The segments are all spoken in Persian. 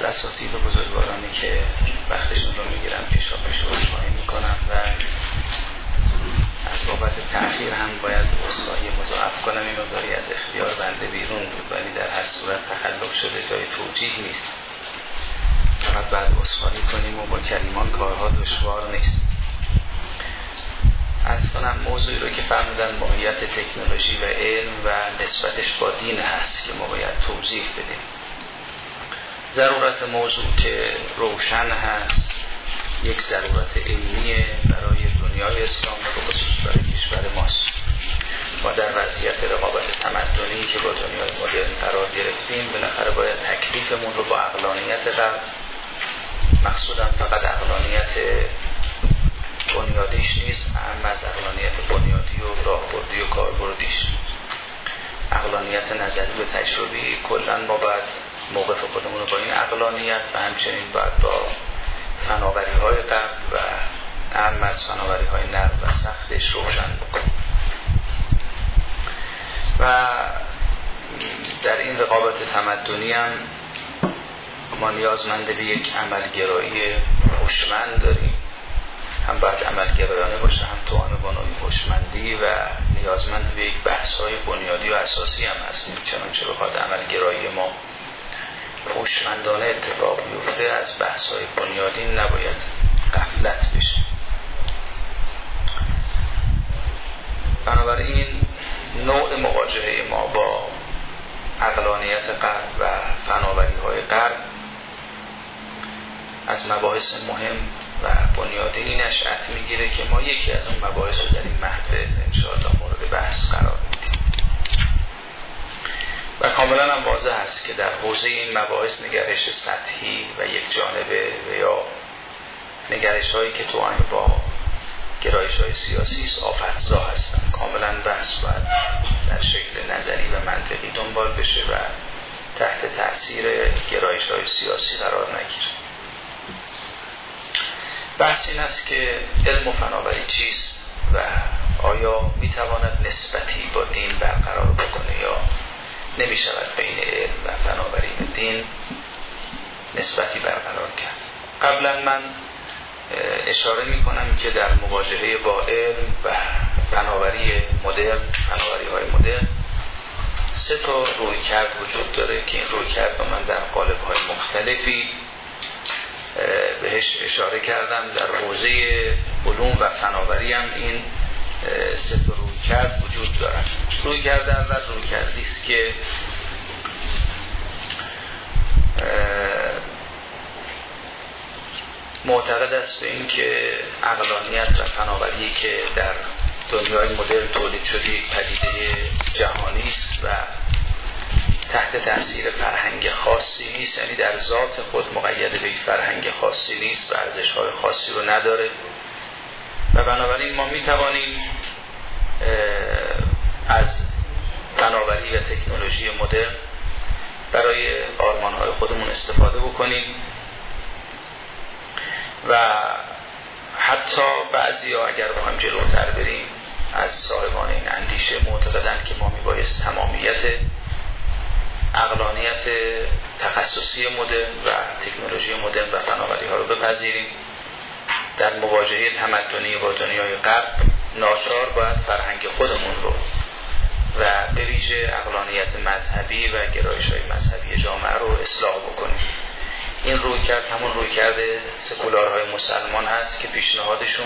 اساتید و بزرگوارانی که وقتشون رو میگیرم پیشاپیش عذرخواهی میکنم و از بابت تأخیر هم باید عذرخواهی مضاعف کنم. این مقداری از اختیار بنده بیرون بود، ولی در هر صورت تخلف شده، جای توجیه نیست. فقط بعد عذرخواهی کنیم و با کریمان کارها دشوار نیست. عرض کنم موضوعی رو که فرمودن ماهیت تکنولوژی و علم و نسبتش با دین هست که ما باید توضیح بدیم. ضرورت موضوع که روشن هست، یک ضرورت علمیه برای دنیای اسلام و خصوص برای کشور ماست. ما در وضعیت رقابت تمدنی که با دنیای مدرن قرار گرفتیم، بالاخره باید تکلیفمون رو با عقلانیت قبل، مقصودم فقط عقلانیت بنیادیش نیست، اما از عقلانیت بنیادی و راهبردی و کاربردیش، عقلانیت نظری و تجربی، کلا ما باید موقف خودمون رو با این عقلانیت و همچنین باید با فناوری های قبل و اهم از فناوری های نرم و سختش روشن بکنیم. و در این رقابت تمدنی هم ما نیازمند به یک عملگرایی هوشمند داریم، هم باید عملگرایانه باشه، هم توأم با نوع هوشمندی، و نیازمند به یک بحث‌های بنیادی و اساسی هم هستیم. چنانچه بخواد عملگرایی ما هوشمندانه اتفاق بیفته، از بحث‌های بنیادی نباید غفلت بشه. بنابراین نوع مواجهه ما با عقلانیت غرب و فناوری‌های غرب از مباحث مهم و بنیادی نشأت میگیره که ما یکی از اون مباحث رو در این محفل انشاءالله مورد بحث قرار میدیم. و کاملا هم واضح است که در حوزه این مباحث نگرش سطحی و یک جانبه و یا نگرش هایی که توأم با گرایش های سیاسی است آفتزا هستند. کاملا بحث باید در شکل نظری و منطقی دنبال بشه و تحت تأثیر گرایش های سیاسی قرار نگیره. بحث این است که علم و فناوری چیست و آیا میتواند نسبتی با دین برقرار بکنه یا نمی شود بین علم و فناوری و دین نسبتی برقرار کرد. قبلا من اشاره می کنم که در مواجهه با علم و فناوری مدرن، فناوری های مدرن، سه تا رویکرد وجود داره که این رویکرد رو من در قالب های مختلفی بهش اشاره کردم. در حوزه علوم و فناوری هم این سه تا رویکرد وجود دارن. رویکرد اول رویکردی است که معتقد است به این که عقلانیت و فناوری که در دنیای مدرن تولید شده یک پدیده جهانی است و تحت تأثیر فرهنگ خاصی نیست، یعنی در ذات خود مقید به یک فرهنگ خاصی نیست و ارزش‌های خاصی رو نداره و بنابراین ما می‌توانیم از فناوری و تکنولوژی مدرن برای آرمان‌های خودمون استفاده بکنیم و حتی بعضی‌ها اگر بخوایم جلوتر بریم از صاحبان این اندیشه معتقدند که ما میبایست تمامیت عقلانیت تخصصی مدرن و تکنولوژی مدرن و فناوری ها رو بپذیریم. در مواجهه تمدنی با دنیای غرب ناچار باید فرهنگ خودمون رو و به ویژه عقلانیت مذهبی و گرایش‌های مذهبی جامعه رو اصلاح بکنیم. این رویکرد همون رویکرد سکولارهای مسلمان هست که پیشنهادشون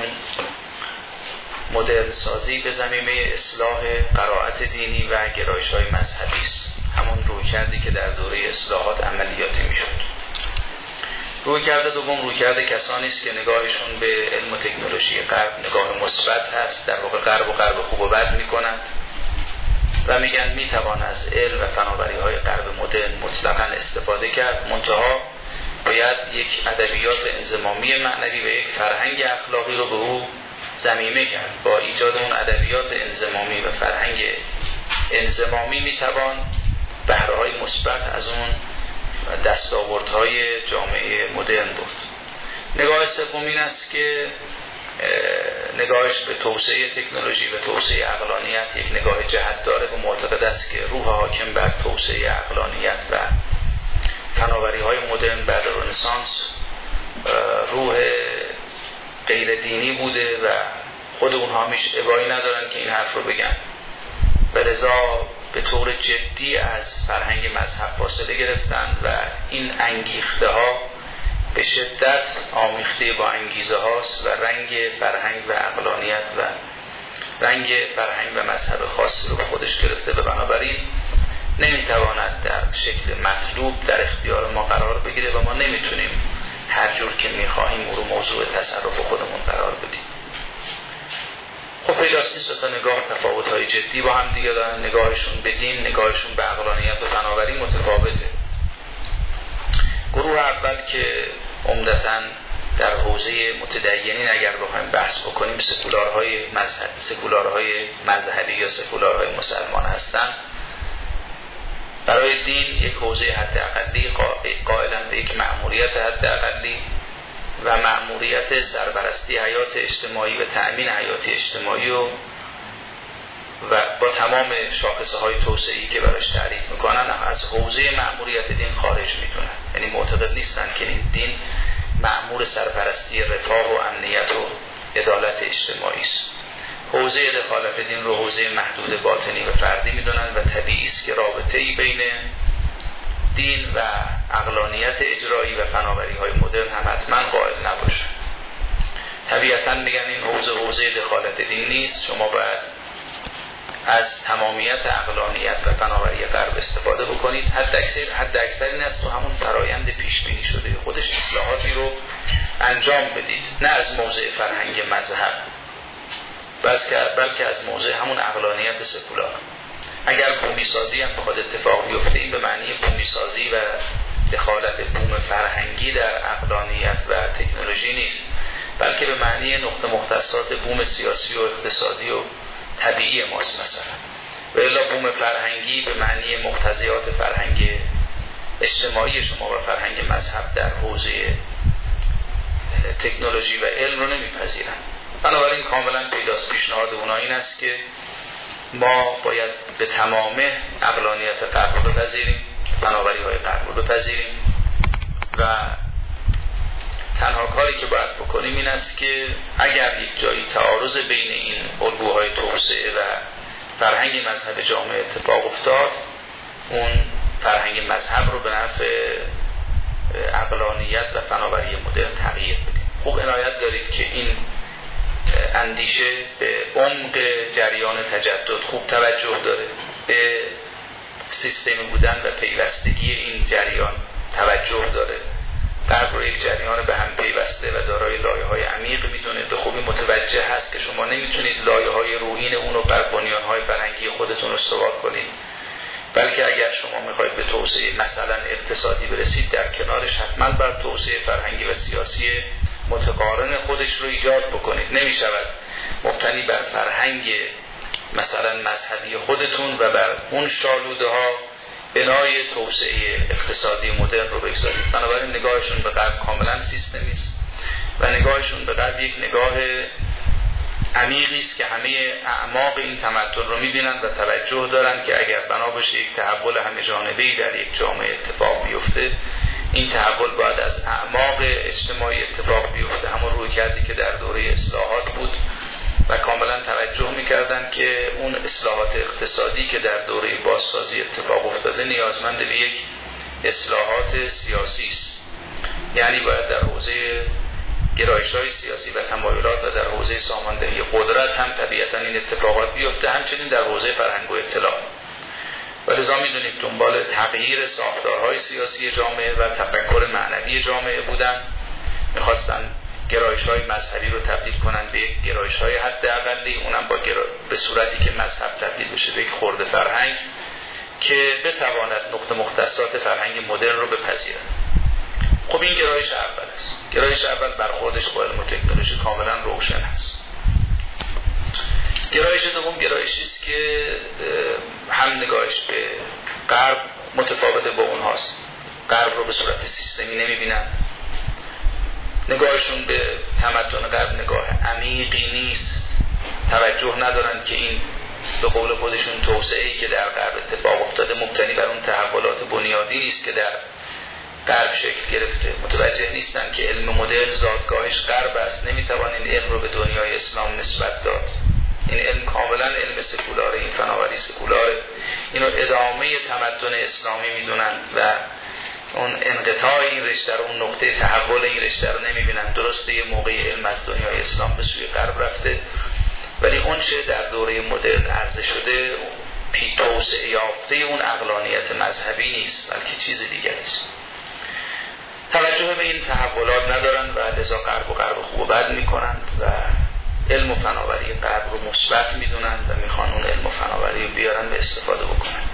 مدرن سازی به زمینه اصلاح قرائت دینی و گرایش‌های مذهبی است. همون رویکردی که در دوره اصلاحات عملیاتی میشد. رویکرد دوم رویکرد کسانی است که نگاهشون به علم و تکنولوژی غرب نگاه مثبت هست، در واقع غرب و غرب خوب و بد میکنند و میگن میتوان از علم و فناوری های غرب مدرن مطلقاً استفاده کرد، منتها باید یک ادبیات انضمامی معنوی و یک فرهنگ اخلاقی رو به او ضمیمه کرد. با ایجاد اون ادبیات انضمامی و فرهنگ انضمامی میتوان بهره‌های مثبت از اون دستاوردهای جامعه مدرن بود. نگاه سوم این است که نگاهش به توسعه تکنولوژی و توسعه عقلانیت یک نگاه جهت داره و معتقد است که روح حاکم بر توسعه عقلانیت و فناوری‌های مدرن بعد رنسانس روح غیر دینی بوده و خود اونها هیچ ابایی ندارن که این حرف رو بگن و لذا به طور جدی از فرهنگ مذهب فاصله گرفتن و این انگیخته ها به شدت آمیخته با انگیزه هاست و رنگ فرهنگ و عقلانیت و رنگ فرهنگ و مذهب خاصی رو به خودش گرفته و بنابراین نمیتواند در شکل مطلوب در اختیار ما قرار بگیره و ما نمیتونیم هر جور که میخواهیم او رو موضوع تصرف خودمون قرار بدیم. خب پیداست این سه تا نگاه تفاوت‌های جدی با هم دیگه دارن. نگاهشون به دین، نگاهشون به عقلانیت و فناوری متفاوته. گروه اول که عمدتاً در حوزه متدینین اگر بخوایم بحث بکنیم سکولارهای مذهبی یا سکولارهای مسلمان هستن، برای دین یک حوزه حداقلی قائلن به یک مأموریت حداقلی و مأموریت سرپرستی حیات اجتماعی و تأمین حیات اجتماعی و با تمام شاخصه‌های توسعه‌ای که براش تعریف میکنن از حوزه مأموریت دین خارج میدونن. یعنی معتقد نیستن که این دین مأمور سرپرستی رفاه و امنیت و عدالت اجتماعی است. حوزه دخالت دین رو حوزه محدود باطنی و فردی میدونن و طبیعی است که رابطه‌ای بین دین و عقلانیت اجرایی و فناوری‌های مدرن هم حتما قائل نباشه. طبیعتاً میگن این حوزه دخالت دین نیست، شما باید از تمامیت عقلانیت و فناوری غرب استفاده بکنید. حد اکثر این است تو همون فرایند پیش بینی شده خودش اصلاحاتی رو انجام بدید، نه از موضع فرهنگ مذهب بلکه از موضع همون عقلانیت سکولار. اگر بومی سازی هم بخواد اتفاق بیفته این به معنی بومی سازی و دخالت بوم فرهنگی در عقلانیت و تکنولوژی نیست، بلکه به معنی نقطه مختصات بوم سیاسی و اقتصادی و طبیعی ماست مثلا. و الا بوم فرهنگی به معنی مقتضیات فرهنگ اجتماعی شما و فرهنگ مذهب در حوزه تکنولوژی و علم رو نمیپذیرن. بنابراین کاملا پیداست پیشنهاد اونا این است که ما باید به تمام عقلانیت غرب رو بپذیریم، فناوری‌های غرب رو بپذیریم و تنها کاری که باید بکنیم این است که اگر یک جایی تعارض بین این الگوهای توسعه و فرهنگ مذهب جامعه اتفاق افتاد، اون فرهنگ مذهب رو به نفع عقلانیت و فناوری مدرن تغییر بدیم. خوب عنایت دارید که این اندیشه به عمق جریان تجدد خوب توجه داره، به سیستمی بودن و پیوستگی این جریان توجه داره. غرب رو یک جریان به هم پیوسته و دارای لایه‌های عمیق میدونه، به خوبی متوجه هست که شما نمیتونید لایه‌های رویین اون رو بر بنیان‌های فرهنگی خودتون استوار کنید، بلکه اگر شما میخواید به توسعه مثلا اقتصادی برسید، در کنارش حتما بر توسعه فرهنگی و سیاسی متقارن خودش رو ایجاد بکنید. نمیشود مبتنی بر فرهنگ مثلا مذهبی خودتون و بر اون شالوده ها بنای توسعه اقتصادی مدرن رو بگذارید. بنابراین نگاهشون به غرب کاملا سیستمی است و نگاهشون به غرب یک نگاه عمیقی است که همه اعماق این تمدن رو می‌بینن و توجه دارن که اگر بنا بشه یک تحول همه جانبه‌ای در یک جامعه اتفاق بیفته، این تحول باید از اعماق اجتماعی اتفاق بیفته، همون رویکردی که در دوره اصلاحات بود و کاملا توجه می‌کردن که اون اصلاحات اقتصادی که در دوره بازسازی اتفاق افتاده نیازمند به یک اصلاحات سیاسی است. یعنی باید در حوزه گرایش‌های سیاسی و تمایلات و در حوزه ساماندهی قدرت هم طبیعتاً این اتفاقات بیفته، همچنین در حوزه فرهنگ و اطلاع. و لذا می‌دونید دنبال تغییر ساختارهای سیاسی جامعه و تفکر معنوی جامعه بودن، می‌خواستن گرایش‌های مذهبی رو تبدیل کنن به گرایش‌های حداقلی، اونم به صورتی که مذهب تبدیل بشه به یک خرد فرهنگ که بتواند نقطه مختصات فرهنگ مدرن رو بپذیرد. خب این گرایش اول است. گرایش اول برخوردش با علم و تکنولوژی کاملا روشن است. گرایش دوم گرایشی است که هم نگاهش به غرب متفاوت با اونهاست. غرب رو به صورت سیستمی نمی‌بینن. نگاهشون به تمدن غرب نگاه عمیقی نیست. توجه ندارن که این به قول خودشون توسعه‌ای که در غرب اتفاق افتاده مبتنی بر اون تحولات بنیادی نیست که در غرب شکل گرفته، متوجه نیستن که علم مدرن زادگاهش غرب است، نمیتوان این علم رو به دنیای اسلام نسبت داد. این علم کاملا علم سکولاره، این فناوری سکولاره، اینو ادامه تمدن اسلامی میدونن و اون انقطاع این رشته رو، اون نقطه تحول این رشته رو نمیبینن. درسته یه موقعی علم از دنیای اسلام به سوی غرب رفته، ولی اون چه در دوره مدرن عرضه شده توسعه یافته اون عقلانیت مذهبی نیست، بلکه چیز دیگری است. توجه به این تحولات ندارن و لذا غرب و خوب و بد میکنند و علم و فناوری غرب رو مثبت میدونن و میخوان اون علم و فناوری رو بیارن و استفاده بکنن.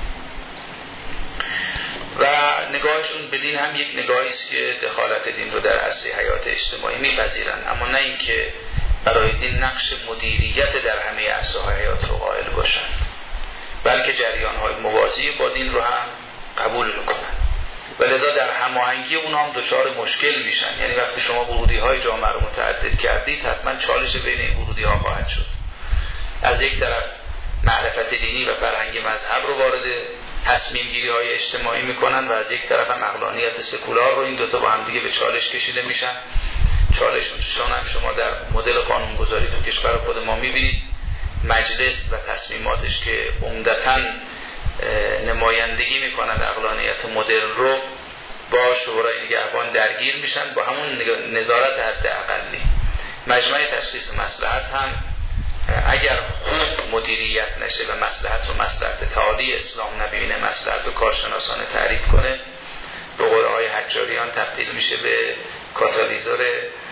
و نگاهشون به دین هم یک نگاهی است که دخالت دین رو در عرصه حیات اجتماعی میپذیرن، اما نه اینکه برای دین نقش مدیریت در همه عرصه‌های حیات رو قائل باشن، بلکه جریان‌های موازی با دین رو هم قبول میکنن و لذا در هماهنگی اونها هم دچار مشکل میشن. یعنی وقتی شما ورودی‌های جامعه رو متعدد کردید، حتما چالش بین این ورودی‌ها خواهد شد. از یک طرف معرفت دینی و فرهنگ مذهب رو وارد تصمیم گیری های اجتماعی میکنن و از یک طرف هم عقلانیت سکولار رو، این دوتا با هم دیگه به چالش کشیده میشن. چالششون هم شما در مدل قانونگذاری تو کشور خود ما میبینید، مجلس و تصمیماتش که عمدتاً نمایندگی میکنن عقلانیت مدرن رو، با شورای نگهبان درگیر میشن، با همون نظارت حد اقلی. مجمع تشخیص مصلحت هم اگر خوب مدیریت نشه و مصلحت رو مصلحت تعالی اسلام نبینه، مصلحت رو کارشناسانه تعریف کنه، به قول آقای حجاریان تبدیل میشه به کاتالیزور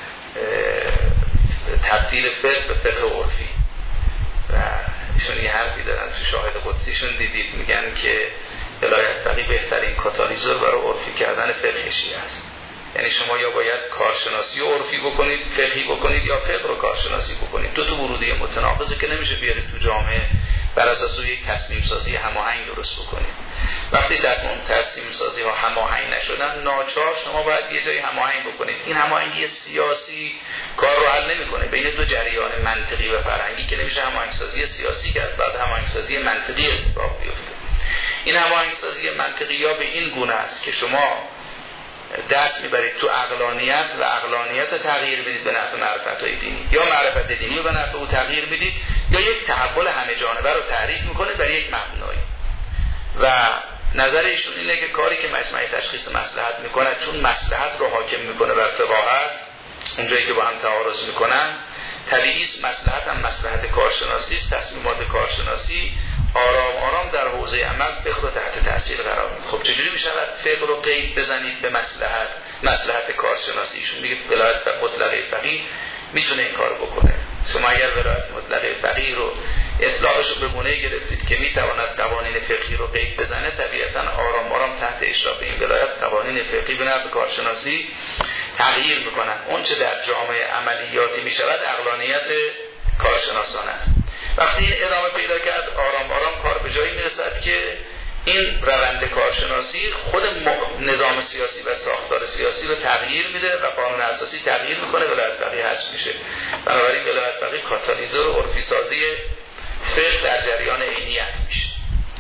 تبدیل فقه به فقه عرفی. و ایشون یه حرفی دارن تو شاهد قدسیشون دیدید، میگن که ولایت فقیه بهترین کاتالیزور برای عرفی کردن فقه شیعه است. یعنی شما یا باید کارشناسی و عرفی بکنید، فقهی بکنید، یا فقه رو کارشناسی بکنید. دو تا ورودی متناقضه که نمیشه بیارید تو جامعه بر اساس یک تصمیم سازی هماهنگ درست بکنید. وقتی تصمیم سازی ها هماهنگ نشدن، ناچار شما باید یه جایی هماهنگ بکنید. این هماهنگی سیاسی کار رو حل نمیکنه بین دو جریان منطقی و فرهنگی، که نمیشه هماهنگ سازی سیاسی کرد بعد هماهنگ سازی منطقی اتفاق بیفته. این هماهنگ سازی منطقی یا به این گونه است که شما دست میبرید تو عقلانیت و عقلانیت رو تغییر بدید به نفع معرفت‌های دینی، یا معرفت دینی رو به نفع او تغییر بدید، یا یک تحول همه جانبه رو تعریف میکنه بر یک مبنایی. و نظر ایشون اینه که کاری که مجمع تشخیص مصلحت میکنه، چون مصلحت رو حاکم میکنه بر فقاهت، اونجایی که با هم تعارض میکنن، طبیعی است مصلحت هم مصلحت کارشناسی است، تصمیمات کارشناسی آرام آرام در حوزه عمل فقه رو تحت تاثیر قرار میده. خب چجوری میشود فقه رو قید بزنید به مصلحت کارشناسی؟ ایشون میگه ولایت مطلقه فقیه میتونه این کارو بکنه. شما اگر ولایت مطلقه فقیه رو اطلاقش رو به گونه‌ای گرفتید که میتواند قوانین فقهی رو قید بزنه، طبیعتاً آرام آرام تحت اشراف این ولایت قوانین فقهی به نفع کارشناسی تغییر میکنن. اون چه در جامعه عملیاتی میشود عقلانیت کارشناسان است. وقتی این ادامه پیدا کرد، آرام آرام کار به جایی میرسد که این روند کارشناسی خود نظام سیاسی و ساختار سیاسی رو تغییر میده و قانون اساسی تغییر میکنه، ولایت فقیه حذف میشه. بنابراین ولایت فقیه کاتالیزور و عرفی سازی فقه در جریان عینیت میشه.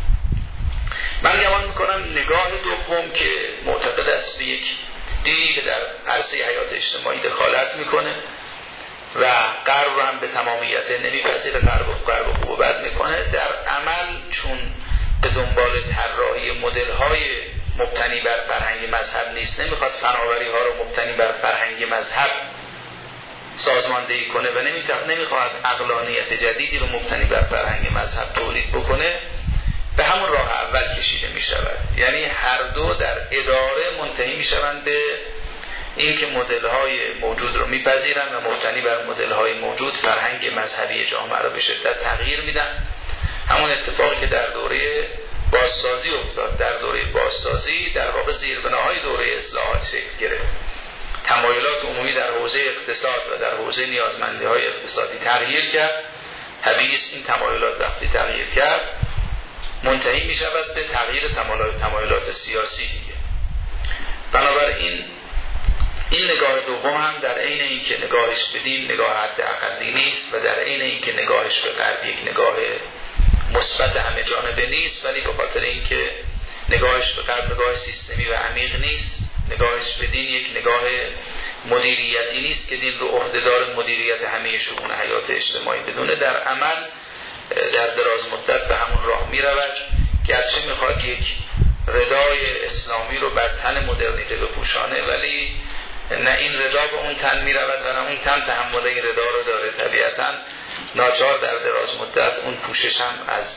من گمان میکنم نگاه دوم که معتقد است به یک دینی که در عرصه حیات اجتماعی دخالت میکنه و غرب رو هم به تمامیت نمیپذیره، غرب خوب و بد میکنه، در عمل چون به دنبال طراحی مدل‌های مبتنی بر فرهنگ مذهب نیست، نمیخواد فناوری‌ها رو مبتنی بر فرهنگ مذهب سازماندهی کنه و نمیخواد عقلانیت جدیدی رو مبتنی بر فرهنگ مذهب تولید بکنه، به همون راه اول کشیده میشود. یعنی هر دو در اداره منتهی میشوند به این که مدل‌های موجود رو میپذیرن و مبتنی بر مدل‌های موجود فرهنگ مذهبی جامعه رو به شدت تغییر میدن. همون اتفاقی که در دوره بازسازی افتاد. در دوره بازسازی در واقع زیربناهای دوره اصلاحات شکل گرفت. تمایلات عمومی در حوزه اقتصاد و در حوزه نیازمندی‌های اقتصادی تغییر کرد. طبیعی است این تمایلات وقتی تغییر کرد منتهی می‌شود به تغییر تمایلات سیاسی دیگه. بنابراین این نگاه دوم هم در عین اینکه نگاهش به دین نگاه حد اقلی نیست و در عین اینکه نگاهش به غرب یک نگاه مثبت همه جانبه نیست، ولی به خاطر اینکه نگاهش به غرب نگاه سیستمی و عمیق نیست، نگاهش به دین یک نگاه مدیریتی نیست که دین رو عهدهدار مدیریت همه شؤون حیات اجتماعی بدونه، در عمل در دراز مدت به همون راه می رود. گرچه میخواد یک ردای اسلامی رو بر تن مدرنیته بپوشانه، ولی نه این ردا به اون تن می رود و نه اون تن تحمل این ردا رو داره. طبیعتاً ناچار در دراز مدت اون پوشش هم از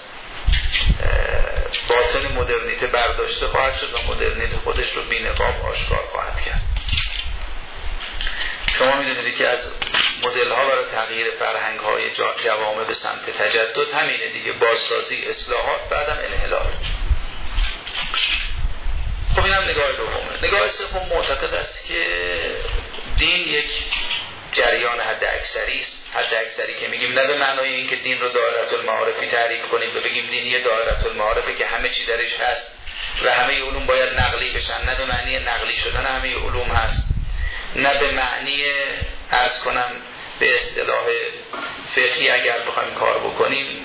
باطن مدرنیته برداشته خواهد شد و مدرنیته خودش رو بی نقاب آشکار خواهد کرد. شما میدونید که از مدل ها برای تغییر فرهنگ های جوامع به سمت تجدد همینه دیگه، بازسازی، اصلاحات، بعدم انحلال. خب این هم نگاه دومه. نگاه سوم معتقد است که دین یک جریان حد اکثری است. حد اکثری که میگیم نه به معنای این که دین رو دایره المعارفی تعریف کنیم و بگیم دین یه دایره المعارفه که همه چی درش هست و همه علوم باید نقلی بشن، نه به معنی نقلی شدن همه علوم هست، نه به معنی عرض کنم به اصطلاح فقهی اگر بخوایم کار بکنیم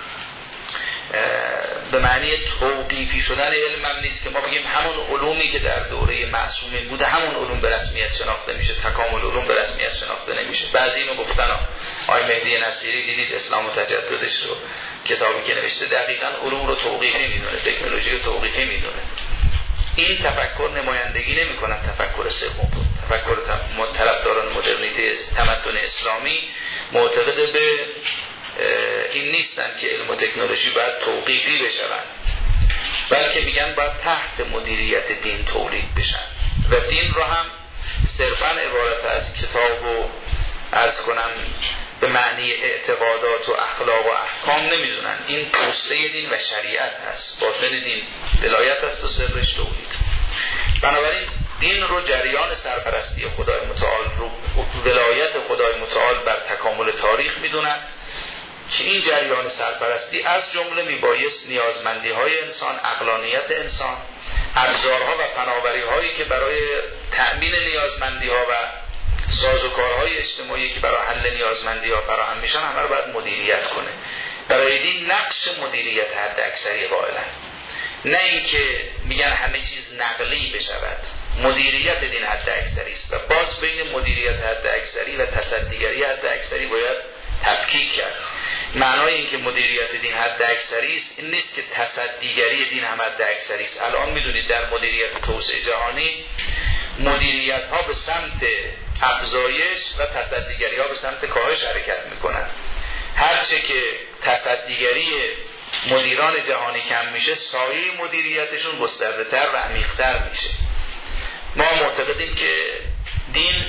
به معنی توقیفی شدن علم هم نیست که ما بگیم همون علومی که در دوره معصومین بوده همون علوم به رسمیت شناخته میشه، تکامل علوم به رسمیت شناخته نمیشه. بعضی اینو گفتن آقای مهدی نصیری دیدید اسلام و تجددش رو کتابی که نوشته دقیقاً علوم رو توقیفی میدونه، تکنولوژی رو توقیفی میدونه. این تفکر نمایندگی نمی‌کنه تفکر سوم. تفکر طرفداران مدرنیته تمدن اسلامی معتقد به این نیستن که علم و تکنولوژی باید توقیفی بشوند، بلکه میگن باید تحت مدیریت دین تولید بشن و دین رو هم صرفاً عبارت از کتاب و عرض کنم به معنی اعتقادات و اخلاق و احکام نمیدونن. این پوسته دین و شریعت هست، باطن دین ولایت هست و سرش تولید. بنابراین دین رو جریان سرپرستی خدای متعال رو ولایت خدای متعال بر تکامل تاریخ میدونن که این جریان سرپرستی از جمله میبایست نیازمندی های انسان، عقلانیت انسان، ابزارها و فناوری هایی که برای تأمین نیازمندی ها و سازوکارهای اجتماعی که برای حل نیازمندی ها فراهم میشن همه رو باید مدیریت کنه. برای دین نقش مدیریت حد اکثری قائلن، نه اینکه میگن همه چیز نقلی بشود. مدیریت دین حد اکثری است و باز بین مدیریت حد اکثری و تصدیگری حد اکثری باید تفکیک کرد. معنای این که مدیریت دین حد اکثری است این نیست که تصدیگری دین هم حد اکثری است. الان میدونید در مدیریت توسعه جهانی مدیریت ها به سمت افزایش و تصدیگری ها به سمت کاهش حرکت میکنن. هرچه که تصدیگری مدیران جهانی کم میشه سایه مدیریتشون گسترده تر و عمیق‌تر میشه. ما معتقدیم که دین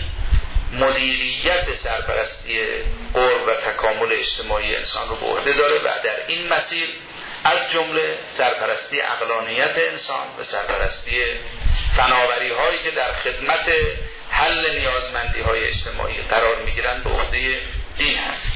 مدیریت سرپرستی قرب و تکامل اجتماعی انسان رو به عهده داره و در این مسیر از جمله سرپرستی عقلانیت انسان و سرپرستی فناوری هایی که در خدمت حل نیازمندی های اجتماعی قرار میگیرن به عهده دین هست.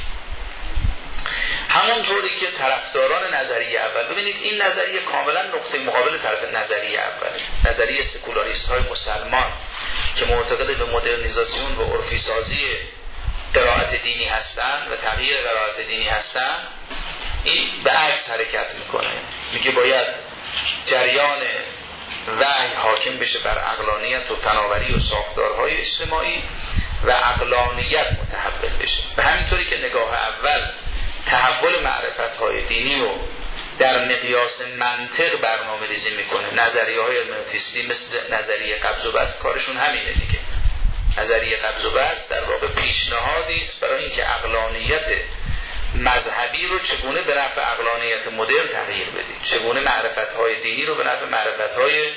همونطوری که طرفداران نظریه اول، ببینید این نظریه کاملا نقطه مقابل طرف نظریه اول، نظریه سکولاریست های مسلمان که معتقد به مدرنیزاسیون و عرفی سازی قرائت دینی هستند و تغییر قرائت دینی هستند، این به عکس حرکت میکنه. میگه باید جریان وحی حاکم بشه بر عقلانیت و فناوری و ساختارهای اجتماعی و عقلانیت متحول بشه. به همینطوری که نگاه اول تحول معرفت‌های دینی رو در مقیاس منطق برنامه ریزی میکنه، نظریه های هرمنوتیستی مثل نظریه قبض و بسط کارشون همینه دیگه. نظریه قبض و بسط در واقع پیشنهادی است برای اینکه عقلانیت مذهبی رو چگونه به نفع عقلانیت مدرن تغییر بدید، چگونه معرفت‌های دینی رو به نفع معرفت‌های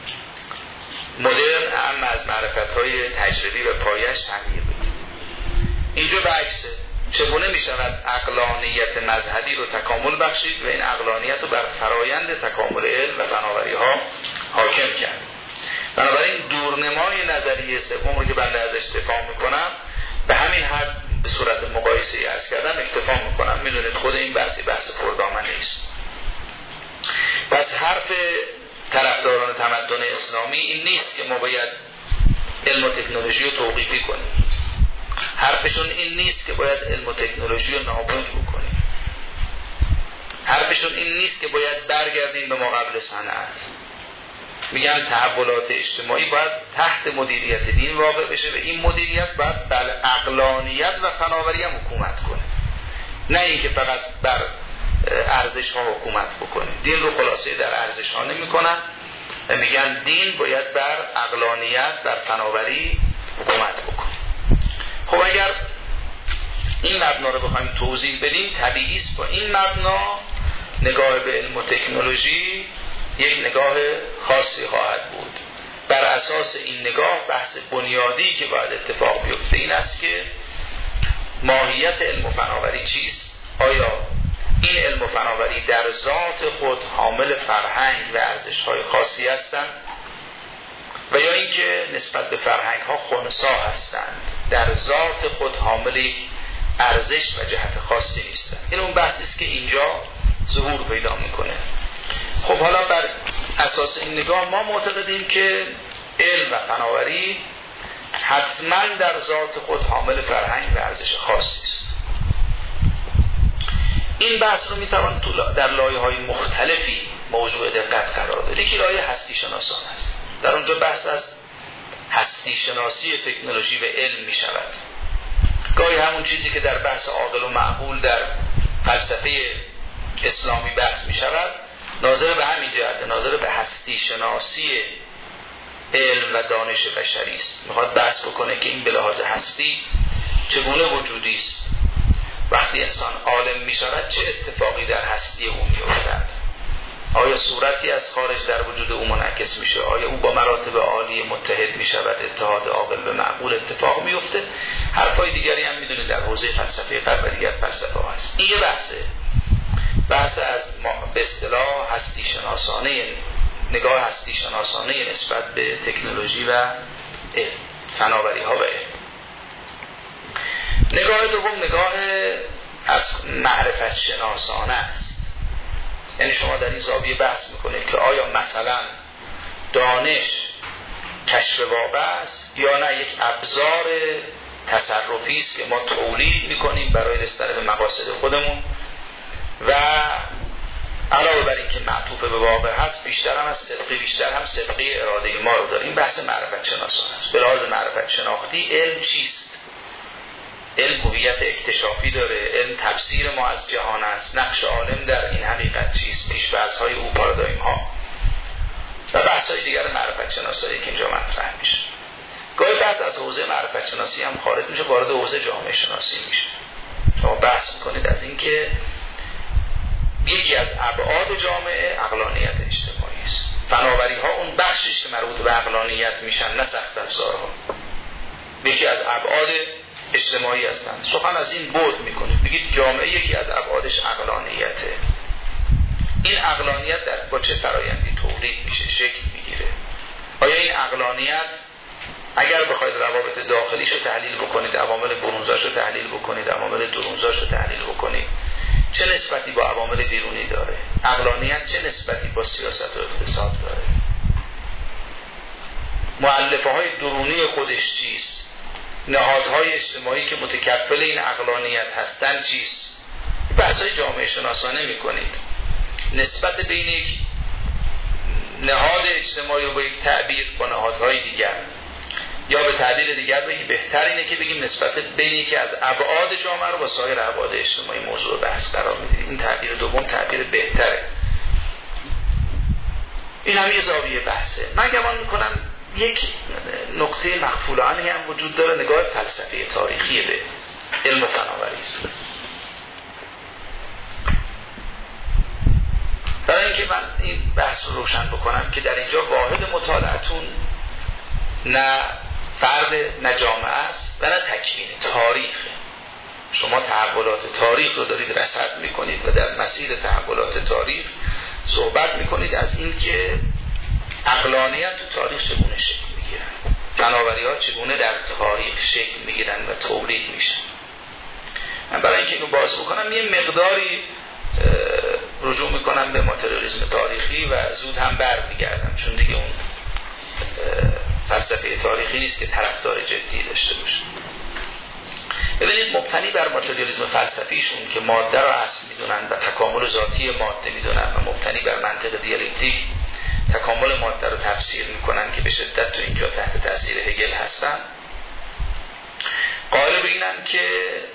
مدرن اما از معرفت‌های تجربی و پایش تغییر بدید. اینجا به عکسه، چگونه می شود عقلانیت مذهبی رو تکامل بخشید و این عقلانیت رو بر فرایند تکامل علم و فناوری ها حاکم کرد. بنابراین دورنمای نظریه سوم رو که بنده ازش دفاع میکنم به همین حد به صورت مقایسه‌ای عرض کردم اکتفا میکنم. میدونید خود این بحث پردامنه است. پس حرف طرفداران تمدن اسلامی این نیست که ما باید علم و تکنولوژی رو توقیفی کنیم. حرفشون این نیست که باید علم و تکنولوژی رو نابود بکنیم. حرفشون این نیست که باید برگردیم به ما قبل صنعت. میگن تحولات اجتماعی باید تحت مدیریت دین واقع بشه و این مدیریت باید بر عقلانیت و فناوری هم حکومت کنه، نه اینکه فقط بر ارزش ها حکومت بکنه. دین رو خلاصه در ارزش ها نمی کنن و میگن دین باید بر عقلانیت، بر فناوری حکومت بکنه. خب اگر این مبنا رو بخوایم توضیح بدیم، طبیعی است با این مبنا نگاه به علم و تکنولوژی یک نگاه خاصی خواهد بود. بر اساس این نگاه بحث بنیادی که باید اتفاق بیفته این است که ماهیت علم و فناوری چیست؟ آیا این علم و فناوری در ذات خود حامل فرهنگ و ارزش‌های خاصی هستند و یا اینکه نسبت به فرهنگ‌ها خنثی هستند، در ذات خود حامل یک ارزش و جهت خاصی نیستند؟ این اون بحثی است که اینجا ظهور پیدا میکنه. خب حالا بر اساس این نگاه ما معتقدیم که علم و فناوری حتما در ذات خود حامل فرهنگ و ارزش خاصی است. این بحث رو میتوان در لایه‌های مختلفی موضوع دقت قرار داد. یکی لایه هستی شناسان است. در اونجا بحث از هستی شناسی تکنولوژی و علم می شود. گاهی همون چیزی که در بحث عاقل و معقول در فلسفه اسلامی بحث می شود ناظر به همین جهت، ناظر به هستی شناسی علم و دانش بشری است. میخواد بحث بکنه که این به لحاظ هستی چگونه وجودی است. وقتی انسان عالم می شود چه اتفاقی در هستی او می افتد؟ آیا صورتی از خارج در وجود او منعکس میشه؟ آیا او با مراتب عالی متحد می شود؟ اتحاد عاقل به معقول اتفاق می افته؟ حرفای دیگری هم میدونید در حوزه فلسفه غرب و دیگر فلسفه هست. این یه بحث از به اصطلاح هستی شناسانه، نگاه هستی شناسانه نسبت به تکنولوژی و علم، فناوری ها و علم. نگاه دوم نگاه از معرفت شناسانه است. یعنی شما در این زاویه بحث میکنید که آیا مثلا دانش کشف واقع است یا نه یک ابزار تصرفی است که ما تولید میکنیم برای رسیدن به مقاصد خودمون و علاوه بر این که معطوف به واقع هست بیشتر هم از صدقی، بیشتر هم صدقی اراده ما رو داره. این بحث معرفت شناسانه است. به لحاظ معرفت شناختی علم چیست؟ علم هویت اکتشافی داره، علم تفسیر ما از جهان است، نقش عالم در این حقیقت چیست، پیش‌فرض‌های او، پارادایم‌ها و بحث‌های دیگر معرفت شناسایی که اینجا مطرح میشه. گاهی بحث از حوزه معرفت شناسی هم خارج میشه، وارد حوزه جامعه شناسی میشه. شما بحث میکنید از این که یکی از ابعاد جامعه عقلانیت اجتماعی است. فناوری‌ها اون بخشش که مربوط به عقلانیت میشن، نه سخت افزارها. یکی از ابعاد اجتماعی هستند. سخن از این بعد میکنید، بگید جامعه یکی از ابعادش عقلانیته. این عقلانیت با چه فرایندی تولید میشه، شکل میگیره؟ آیا این عقلانیت اگر بخواید روابط داخلیش رو تحلیل بکنید، عوامل برونزاش رو تحلیل بکنید، عوامل درونزاش رو تحلیل بکنید، چه نسبتی با عوامل بیرونی داره؟ عقلانیت چه نسبتی با سیاست و اقتصاد داره؟ مؤلفه های درونی خودش چیست؟ نهادهای اجتماعی که متکفل این عقلانیت هستن چیست؟ بحثای جامعه شناسانه میکنید. نسبت بین یک نهاد اجتماعی و با یک تعبیر با نهادهای دیگر، یا به تعبیر دیگر بگیم بهتر اینه که بگیم نسبت بین یکی از ابعاد جامعه رو با سایر ابعاد اجتماعی موضوع بحث قرار میدید. این تعبیر دوم تعبیر بهتره. این هم یه زاویه بحثه. من گمان میکنم یک نقطه مغفولانه هم وجود داره، نگاه فلسفی تاریخی به علم و فناوری است. برای اینکه من این بحث رو روشن بکنم که در اینجا واحد مطالعتون نه فرد، نه جامعه است و نه تکوین تاریخ. شما تحولات تاریخ رو دارید رصد میکنید و در مسیر تحولات تاریخ صحبت میکنید از این که عقلانیت تو تاریخ چگونه شکل میگیرن، فناوری ها چگونه در تاریخ شکل میگیرن و تولید میشن. من برای اینکه اینو باز بکنم یه مقداری رجوع میکنم به ماتریالیسم تاریخی و زود هم برمیگردم، چون دیگه اون فلسفه تاریخی نیست که طرفدار جدی داشته باشه. ببینید مبتنی بر ماتریالیسم فلسفیشون که ماده را اصل میدونن و تکامل ذاتی ماده میدونن و مبتنی بر منطق دیالکتیک تکامل ماده رو تفسیر میکنن که به شدت تو اینجا تحت تاثیر هگل هستن، قائل به اینن که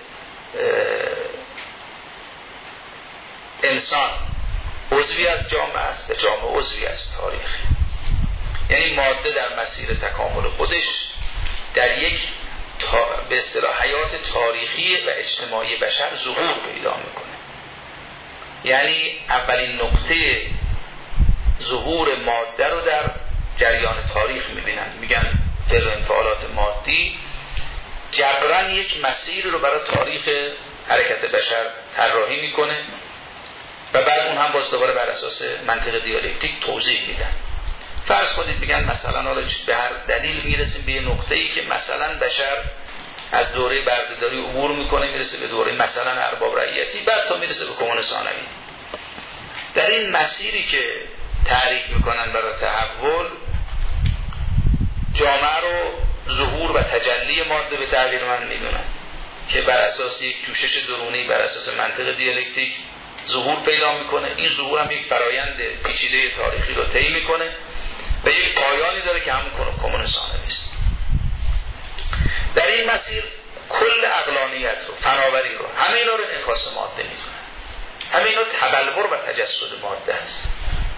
انسان عضوی از جامعه است و جامعه عضوی از تاریخ. یعنی ماده در مسیر تکامل خودش در یک به اصطلاح حیات تاریخی و اجتماعی بشر ظهور پیدا میکنه. یعنی اولین نقطه ظهور ماده رو در جریان تاریخ میبینن، میگن فعل انفعالات مادی جبران یک مسیر رو برای تاریخ حرکت بشر طراحی میکنه و بعد اون هم باز دوباره بر اساس منطق دیالکتیک توضیح میدن. فرض کنید میگن مثلا حالا به هر دلیل میرسیم به یه نقطه‌ای که مثلا بشر از دوره بردهداری عبور میکنه، میرسه به دوره مثلا ارباب رعیتی، بعد تا میرسه به کمون ثانوی. در این مسیری که تعریف میکنن برای تحول، جامعه رو ظهور و تجلی ماده به تعبیر من میدونن که بر اساس یک جوشش درونی، بر اساس منطق دیالکتیک ظهور پیدا میکنه. این ظهور هم یک فرایند پیچیده تاریخی رو طی میکنه و یک پایانی داره که همون کمون ثانوی است. در این مسیر کل عقلانیت رو، فناوری رو، همه اینا رو انعکاس ماده میدونن. همه اینا تبلور و تجسد ماده است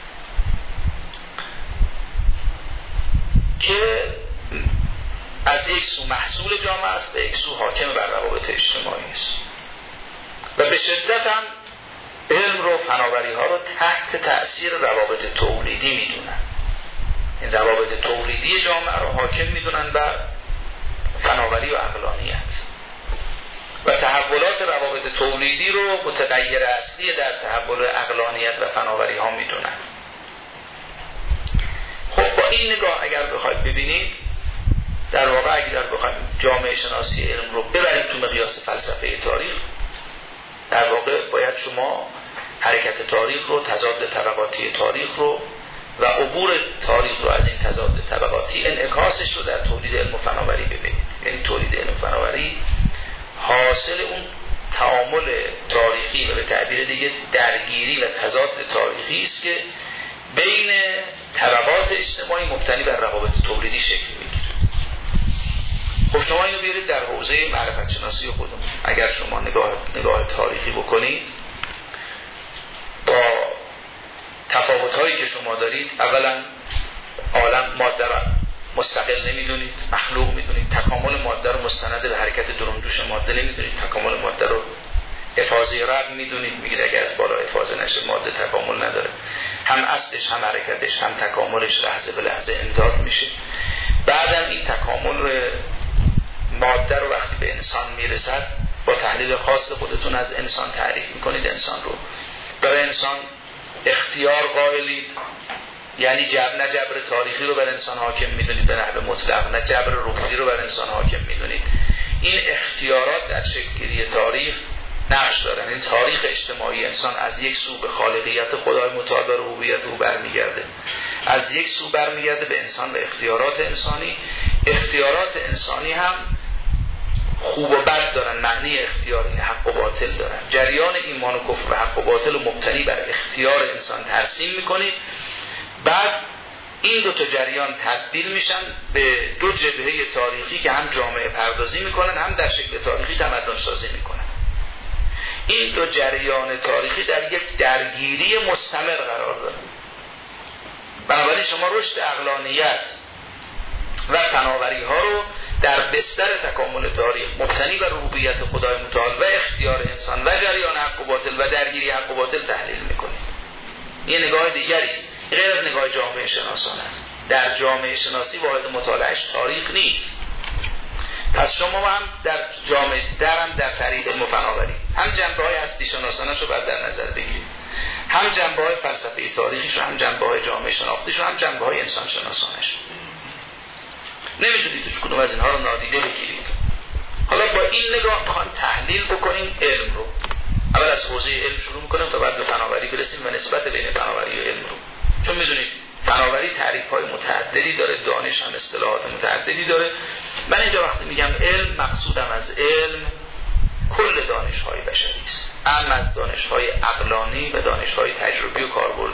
که از یک سو محصول جامعه است و یک سو حاکم بر روابط اجتماعی است و به شدت هم علم رو، فناوری ها رو تحت تأثیر روابط تولیدی میدونن. این روابط تولیدی جامعه رو حاکم میدونن بر فناوری و عقلانیت و تحولات روابط تولیدی رو متغیر اصلی در تحول عقلانیت و فناوری ها میدونن. خب با این نگاه اگر بخواید ببینید، در واقع اگر بخواید جامعه شناسی علم رو ببرید تو مقیاس فلسفه تاریخ، در واقع باید شما حرکت تاریخ رو، تضاد طبقاتی تاریخ رو و عبور تاریخ رو از این تضاد طبقاتی، انعکاسش رو در تولید علم و فناوری ببینید. یعنی تولید علم و فناوری حاصل اون تعامل تاریخی و به تعبیر دیگه درگیری و تضاد تاریخی است که بین طبقات اجتماعی مبتنی بر روابط تولیدی شکل میگیره. خب شما اینو بیارید در حوزه معرفت شناسی خودمون. اگر شما نگاه تاریخی بکنید، با تفاوت‌هایی که شما دارید، اولا عالم ماده را مستقل نمیدونید، مخلوق میدونید. تکامل ماده رو مستند به حرکت درونجوش ماده نمیدونید. تکامل ماده رو افاضه رد میدونید، میگید اگر از بالا افاضه نشه ماده تکامل نداره. هم اصلش، هم حرکتش، هم تکاملش لحظه به لحظه امداد میشه. بعدم این تکامل ماده رو وقتی به انسان میرسد، با تحلیل خاص خودتون از انسان تعریف میکنید انسان رو. برای انسان اختیار قائلید، یعنی نه جبر تاریخی رو بر انسان حاکم میدونید به نحو مطلق، نه جبر روحی رو بر انسان حاکم میدونید. این اختیارات در شکل‌گیری تاریخ نقش دارن. این تاریخ اجتماعی انسان از یک سو به خالقیت خدای متعال و ربوبیت او برمیگرده، از یک سو برمیگرده به انسان و اختیارات انسانی. اختیارات انسانی هم خوب و بد دارن، معنی اختیاری حق و باطل دارن. جریان ایمان و کفر و حق و باطل رو مبتنی بر اختیار انسان ترسیم میکنید. بعد این دو تا جریان تبدیل میشن به دو جبهه تاریخی که هم جامعه پردازی میکنن، هم در شکل تاریخی تمدن سازی میکنن. این دو جریان تاریخی در یک درگیری مستمر قرار دارن. بنابراین شما رشد عقلانیت و فناوری ها رو در بستر تکامل تاریخ مبتنی بر ربوبیت خدای متعال و اختیار انسان و جریان حق و باطل و درگیری حق و باطل تحلیل میکنید. یه نگاه دیگری است، غیر از نگاه جامعه شناسانه است. در جامعه شناسی واحد مطالعهش تاریخ نیست. پس شما هم در جامعه در تعریف علم و فناوری هم جنبه‌های هستی شناسانه‌شو باید در نظر بگیرید، هم جنبه‌های فلسفه تاریخیش، هم جنبه‌های جامعه شناختیش، هم جنبه‌های انسان شناسانش. نمیتونید هیچ کدوم از اینها رو نادیده بگیرید. حالا با این نگاه می‌خوایم تحلیل بکنیم علم رو. اول از حوزه علم شروع می‌کنیم تا بعد به فناوری برسیم و نسبت بین فناوری و علم رو. چون می‌دونید فناوری تعریف‌های متعددی داره، دانش هم اصطلاحات متعددی داره. من اینجا وقتی میگم علم، مقصودم از علم کل دانش‌های بشری است، اما از دانش‌های عقلانی و دانش‌های تجربی و کاربردی،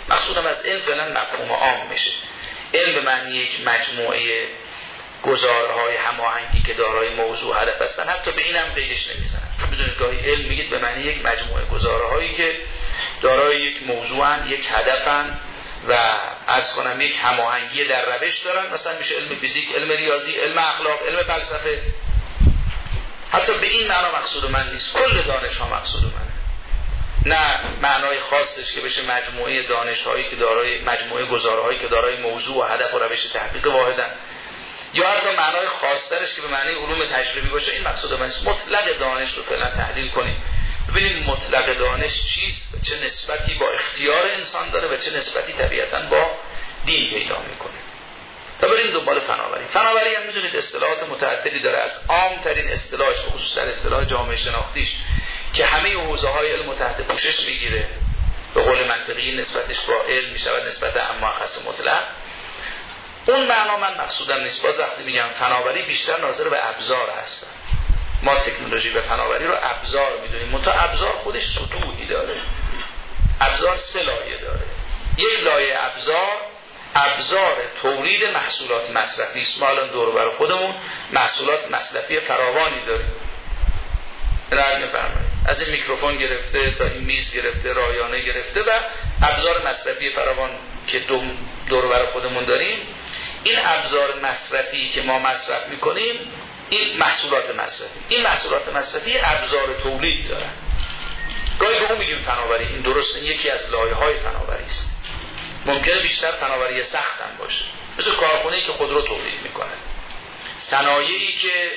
مقصودم از علم فعلا مفهوم عام میشه. علم به معنی یک مجموعه گزارهای هماهنگی که دارای موضوع هدف هستن، حتی به اینم قیدش نمیزنن. چون بدونید گاهی علم میگید به معنی یک مجموعه گزارهایی که دارای یک موضوعن، یک هدفن و از کنم یک هماهنگی در روش دارن. مثلا میشه علم فیزیک، علم ریاضی، علم اخلاق، علم فلسفه. حتی به این معنا مقصود من نیست، کل دانش ها مقصود منه، نه معنای خاصش که بشه مجموعه دانش هایی که دارای مجموعه گزارهایی که دارای موضوع و هدف و روش تحقیق واحدن، یا حتی معنای خاصترش که به معنی علوم تجربی باشه. این مقصود من نیست. مطلق دانش رو فعلا تحلیل کنیم، ببینیم مطلق دانش چیست و چه نسبتی با اختیار انسان داره و چه نسبتی طبیعتاً با دین پیدا میکنه. تا بریم دنبال فناوری. فناوری هم میدونید اصطلاحات متعددی داره. از عام ترین اصطلاحش به خصوص در اصطلاح جامعه شناختیش که همه حوزه های علم تحت پوشش میگیره، به قول منطقی نسبتش با علم میشود نسبت اما خاص مطلق. اون معنا من مقصودم نیست. باز وقتی میگم فناوری بیشتر ناظر به ابزار هستن. ما تکنولوژی و فناوری رو ابزار میدونیم، منتها ابزار خودش سطوحی داره. ابزار 3 لایه داره. یک لایه ابزار تولید محصولات مصرفی است. ما الان دور و بر خودمون محصولات مصرفی فراوانی داریم. رد می‌فرمایید. از این میکروفون گرفته تا این میز گرفته، رایانه گرفته و ابزار مصرفی فراوان که دور و بر خودمون داریم. این ابزار مصرفی که ما مصرف می‌کنیم، این محصولات مصرفی. این محصولات مصرفی ابزار تولید دارن. گاهی به اون میگیم فناوری. این درست یکی از لایه‌های فناوری است. ممکنه بیشتر فناوری سخت هم باشه، مثل کارخونه‌ای که خودرو تولید میکنه، صنایعی که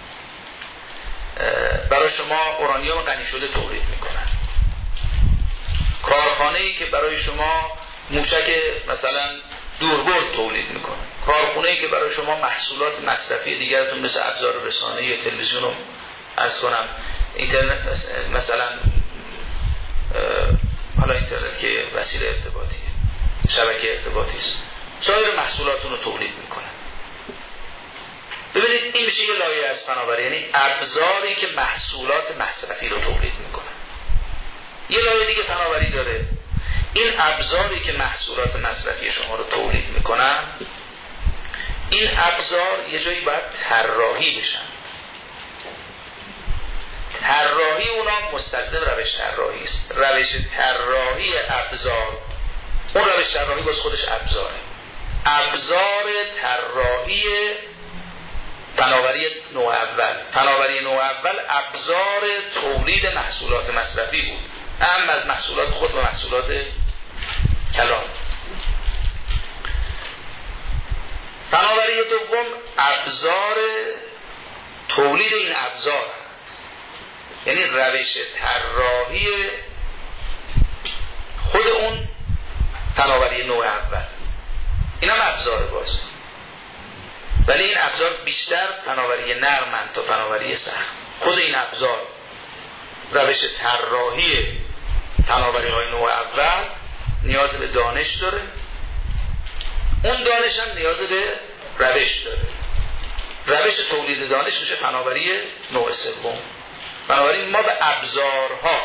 برای شما اورانیوم غنی شده تولید میکنن، کارخانه‌ای که برای شما موشک مثلا دوربرد تولید میکنه، کارخونه‌ای که برای شما محصولات مصرفی دیگرتون مثل ابزار رسانه‌ای، تلویزیون رو عرض کنم، اینترنت مثلا، حالا اینترنت که وسیله ارتباطیه، شبکه ارتباطی است، سایر محصولاتون رو تولید میکنن. ببینید این میشه یه لایه از فناوری، یعنی ابزاری که محصولات مصرفی رو تولید میکنن. یه لایه دیگه فناوری داره، این ابزاری که محصولات مصرفی شما رو تولید میکنن، این ابزار یه جایی باید طراحی بشن. طراحی اونا مستلزم روش طراحی است. روش طراحی ابزار، اون روش طراحی باز خودش ابزاره. ابزار طراحی فناوری نوع اول. فناوری نوع اول ابزار تولید محصولات مصرفی بود، هم از محصولات خود و محصولات کلان. فناوری دوم ابزار تولید این ابزار هست، یعنی روش طراحی خود اون فناوری نوع اول. این هم ابزار باشه، ولی این ابزار بیشتر فناوری نرمند تا فناوری سخت. خود این ابزار روش طراحی فناوری های نوع اول نیاز به دانش داره، اون دانش هم نیاز به روش داره. روش تولید دانش میشه فناوری نوع سوم. بنابراین ما به ابزارها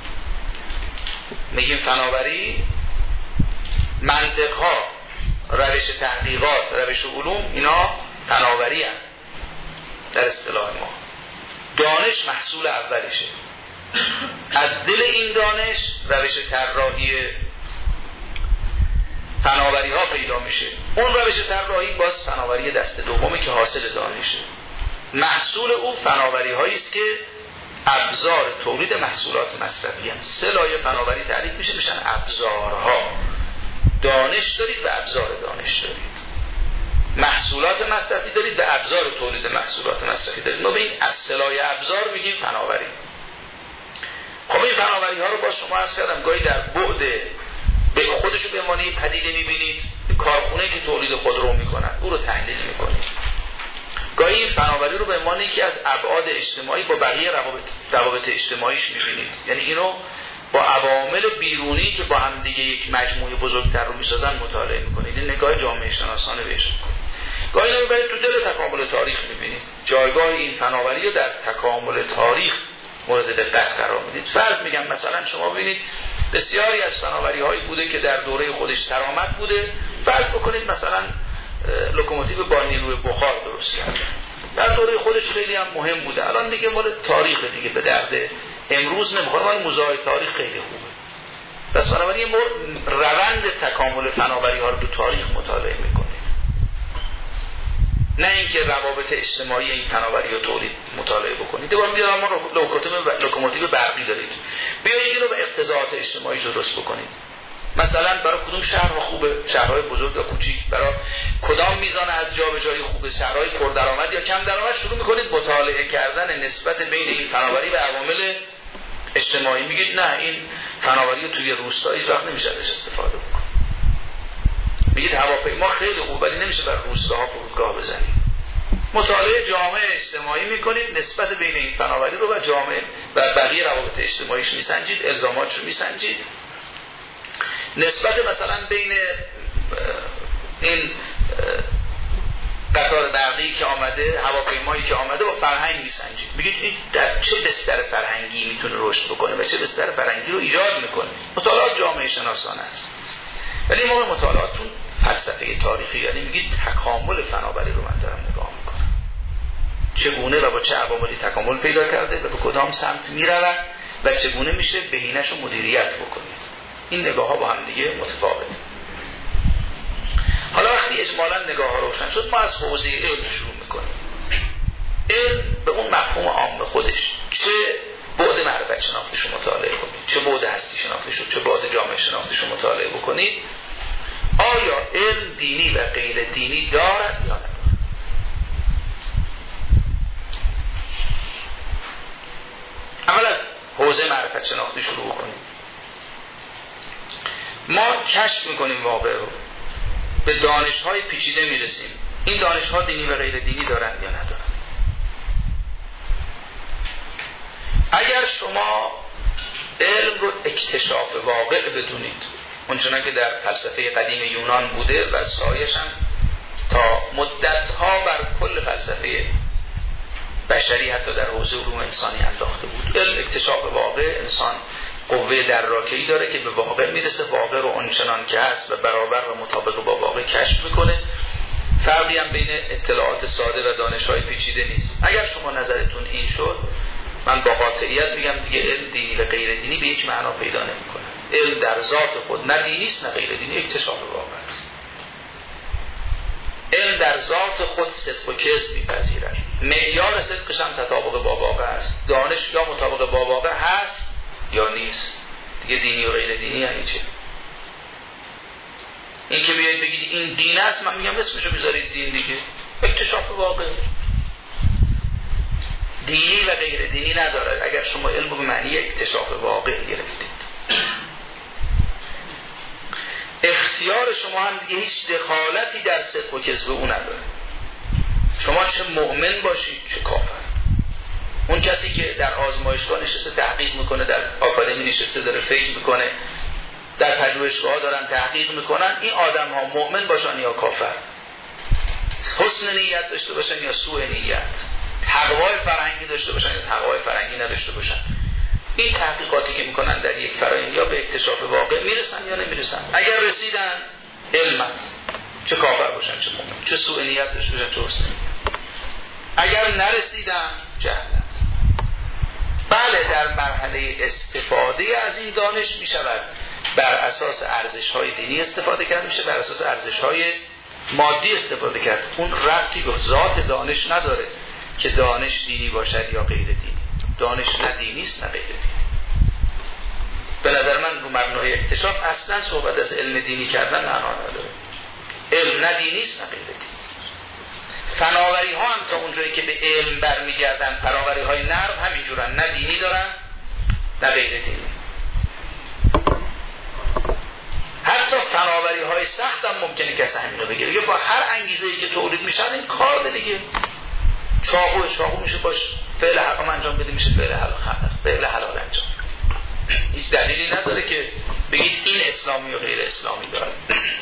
میگیم فناوری، منطقها، روش تحقیقات، روش علوم، اینا فناوری هست در اصطلاح ما. دانش محصول اولشه. از دل این دانش روش طراحی فناوری ها پیدا میشه. اون روش طراحی باز فناوری دست دومی که حاصل دانشه. محصول او فناوری هایی است که ابزار تولید محصولات مصرفی هست. 3 لایه فناوری تعریف میشه، میشن ابزارها. دانش دارید و ابزار دانش دارید، محصولات مصرفی دارید و ابزار تولید محصولات مصرفی دارید. ما به این از 3 لایه ابزار میگیم فناوری. خب این فناوری ها رو با شما عرض کردم گاهی در بعد به خودشو به معنی پدیده میبینید، کارخونه که تولید خودرو میکنن او رو تحلیل میکنید. گاهی این فناوری رو به معنی که از ابعاد اجتماعی با بقیه روابط اجتماعیش میبینید، یعنی اینو با عوامل بیرونی که با هم دیگه یک مجموعه بزرگتر رو میسازن مطالعه میکنید. این نگاه جامعه شناسانه بهش میکنید. گاهی اینو برید تو دل تکامل تاریخ میبینید. جایگاه این فناوری رو در تکامل تاریخ مورد دقت قرار میدید. فرض میگم مثلا شما ببینید بسیاری از فناوری هایی بوده که در دوره خودش سرآمد بوده. فرض بکنید مثلا لوکوموتیو با نیروی بخار درست کرده، در دوره خودش خیلی هم مهم بوده. الان دیگه مال تاریخ دیگه، به درد امروز نمیخوره، مال موزه تاریخ خیلی خوبه. پس بنابراین روند تکامل فناوری ها رو تو تاریخ مطالعه میکنه، نه اینکه روابط اجتماعی این فناوری رو تولید مطالعه بکنید. دوباره میگم ما لوکوموتیو برقی دارید، بیایید اینو به اقتضاعات اجتماعی درست بکنید. مثلا برای کدوم شهرها خوبه، شهرهای بزرگ یا کوچیک، برای کدام میزان از جابجایی خوبه، شهرهای پردرآمد یا کم درآمد، شروع میکنید مطالعه کردن نسبت بین این فناوری و عوامل اجتماعی. میگید نه این فناوری رو توی روستا هیچ وقت نمیشه ازش استفاده بکنید. میگید هواپیما خیلی خوبه ولی نمیشه بر روستاها فرودگاه بزنید. مطالعه جامعه اجتماعی میکنید، نسبت بین این فناوری رو و جامعه و بقیه روابط اجتماعیش میسنجید، الزاماتش رو میسنجید، نسبت مثلا بین این قطار برقی که آمده، هواپیمایی که آمده با فرهنگ میسنجید. میگید این در چه بستر فرهنگی میتونه رشد بکنه و چه بستر فرهنگی رو ایجاد میکنه. مطالعات جامعه شناسانه است. ولی ما مطالعاتون فلسفه تاریخی، یعنی میگید تکامل فناوری رو من دارم نگاه میکنم، چگونه و با چه عواملی تکامل پیدا کرده و به کدام سمت میرود و چگونه میشه بهینه‌شو مدیریت بکنید. این نگاه ها با هم دیگه متفاوته. حالا وقتی اجمالا نگاه ها روشن شد، ما از حوزه علم شروع میکنیم. علم به اون مفهوم عام خودش، چه بعد معرفت شناختیشو مطالعه کنید، چه بعد هستی شناختیشو، چه بعد جامعه شناختیشو مطالعه بکنید. آیا علم دینی و غیر دینی دارد یا ندارد؟ اول از حوزه معرفت شناختی شروع بکنیم. ما کشف میکنیم واقع رو، به دانش‌های پیچیده میرسیم. این دانش‌ها دینی و غیر دینی دارن یا ندارن؟ اگر شما علم رو اکتشاف واقع بدونید، اونچنان که در فلسفه قدیم یونان بوده و سایش هم تا مدت‌ها بر کل فلسفه بشری حتی در حوزه علوم انسانی انداخته بود. علم اکتشاف واقع، انسان قوه دراکه‌ای داره که به واقع میرسه، واقع رو اونچنان که هست و برابر و مطابق با واقع کشف میکنه. فرقی هم بین اطلاعات ساده و دانش‌های پیچیده نیست. اگر شما نظرتون این شد، من با قاطعیت میگم دیگه علم دینی و غیر دینی به یک معنا پیدا نمیکنه. علم در ذات خود نه دینی است نه غیر دینی، اکتشاف واقع است. علم در ذات خود صدق و کذب می‌پذیرد. معیار صدقش هم تطابق با واقع است. دانش یا مطابق با واقع هست یا نیست. دیگه دینی و غیر دینی یعنی چه؟ این که بیایید بگید این دین است، من میگم اسمشو بذارید دین دیگه. اکتشاف واقع دینی و غیر دینی نداره اگر شما علم به معنی اکتشاف واقع گرفتید. اختیار شما هم دیگه هیچ دخالتی در صدق و کذب او نداره. شما چه مؤمن باشید چه کافر. اون کسی که در آزمایشگاه نشسته تحقیق میکنه، در آکادمی نشسته داره فکر میکنه، در پژوهشگاه دارن تحقیق میکنن، این آدم ها مؤمن باشن یا کافر، حسن نیت داشته باشن یا سوء نیت، تقوای فرهنگی داشته باشن یا تقوای فرهنگی نداشته باشن، این تحقیقاتی که میکنن در یک فرآیند یا به اکتشاف واقع میرسن یا نمیرسن. اگر رسیدن علم، چه کافر باشن چه مؤمن، چه سوء نیت داشته باشن چه حسن نیت. اگر نرسیدن جهل است. بله در مرحله استفاده از این دانش میشود بر اساس ارزش‌های دینی استفاده کرد، میشه بر اساس ارزش‌های مادی استفاده کرد. اون ربطی به ذات دانش نداره که دانش دینی باشد یا غیر دینی. دانش نه دینی است نه غیر دینی. به نظر من رو مبنای اکتشاف اصلا صحبت از علم دینی کردن معنا نداره. علم نه دینی است نه غیر دینی. فناوری ها هم تا اونجایی که به علم برمیگردن، فناوری های نرم همینجورن، نه دینی دارن نه غیر دینی. حتی فناوری های سخت هم ممکنه کسی همین رو بگیره، یا با هر انگیزه‌ای که تولید میشن این کار ده دیگه. چاقو میشه باش فعل حرام انجام بده، میشه فعل حلال انجام. هیچ دلیلی نداره که بگید این اسلامی و غیر اسلامی داره.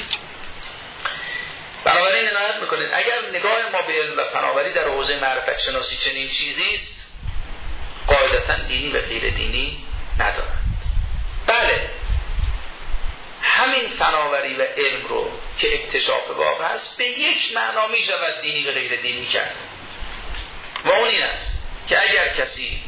بنابراین عنایت میکنید اگر نگاه ما به علم و فناوری در حوزه معرفت شناسی چنین چیزی است، قاعده قاعدتا دینی و غیر دینی ندارند. بله همین فناوری و علم رو که اکتشاف واقع است به یک معنا می شود دینی و غیر دینی کرد و اون این است که اگر کسی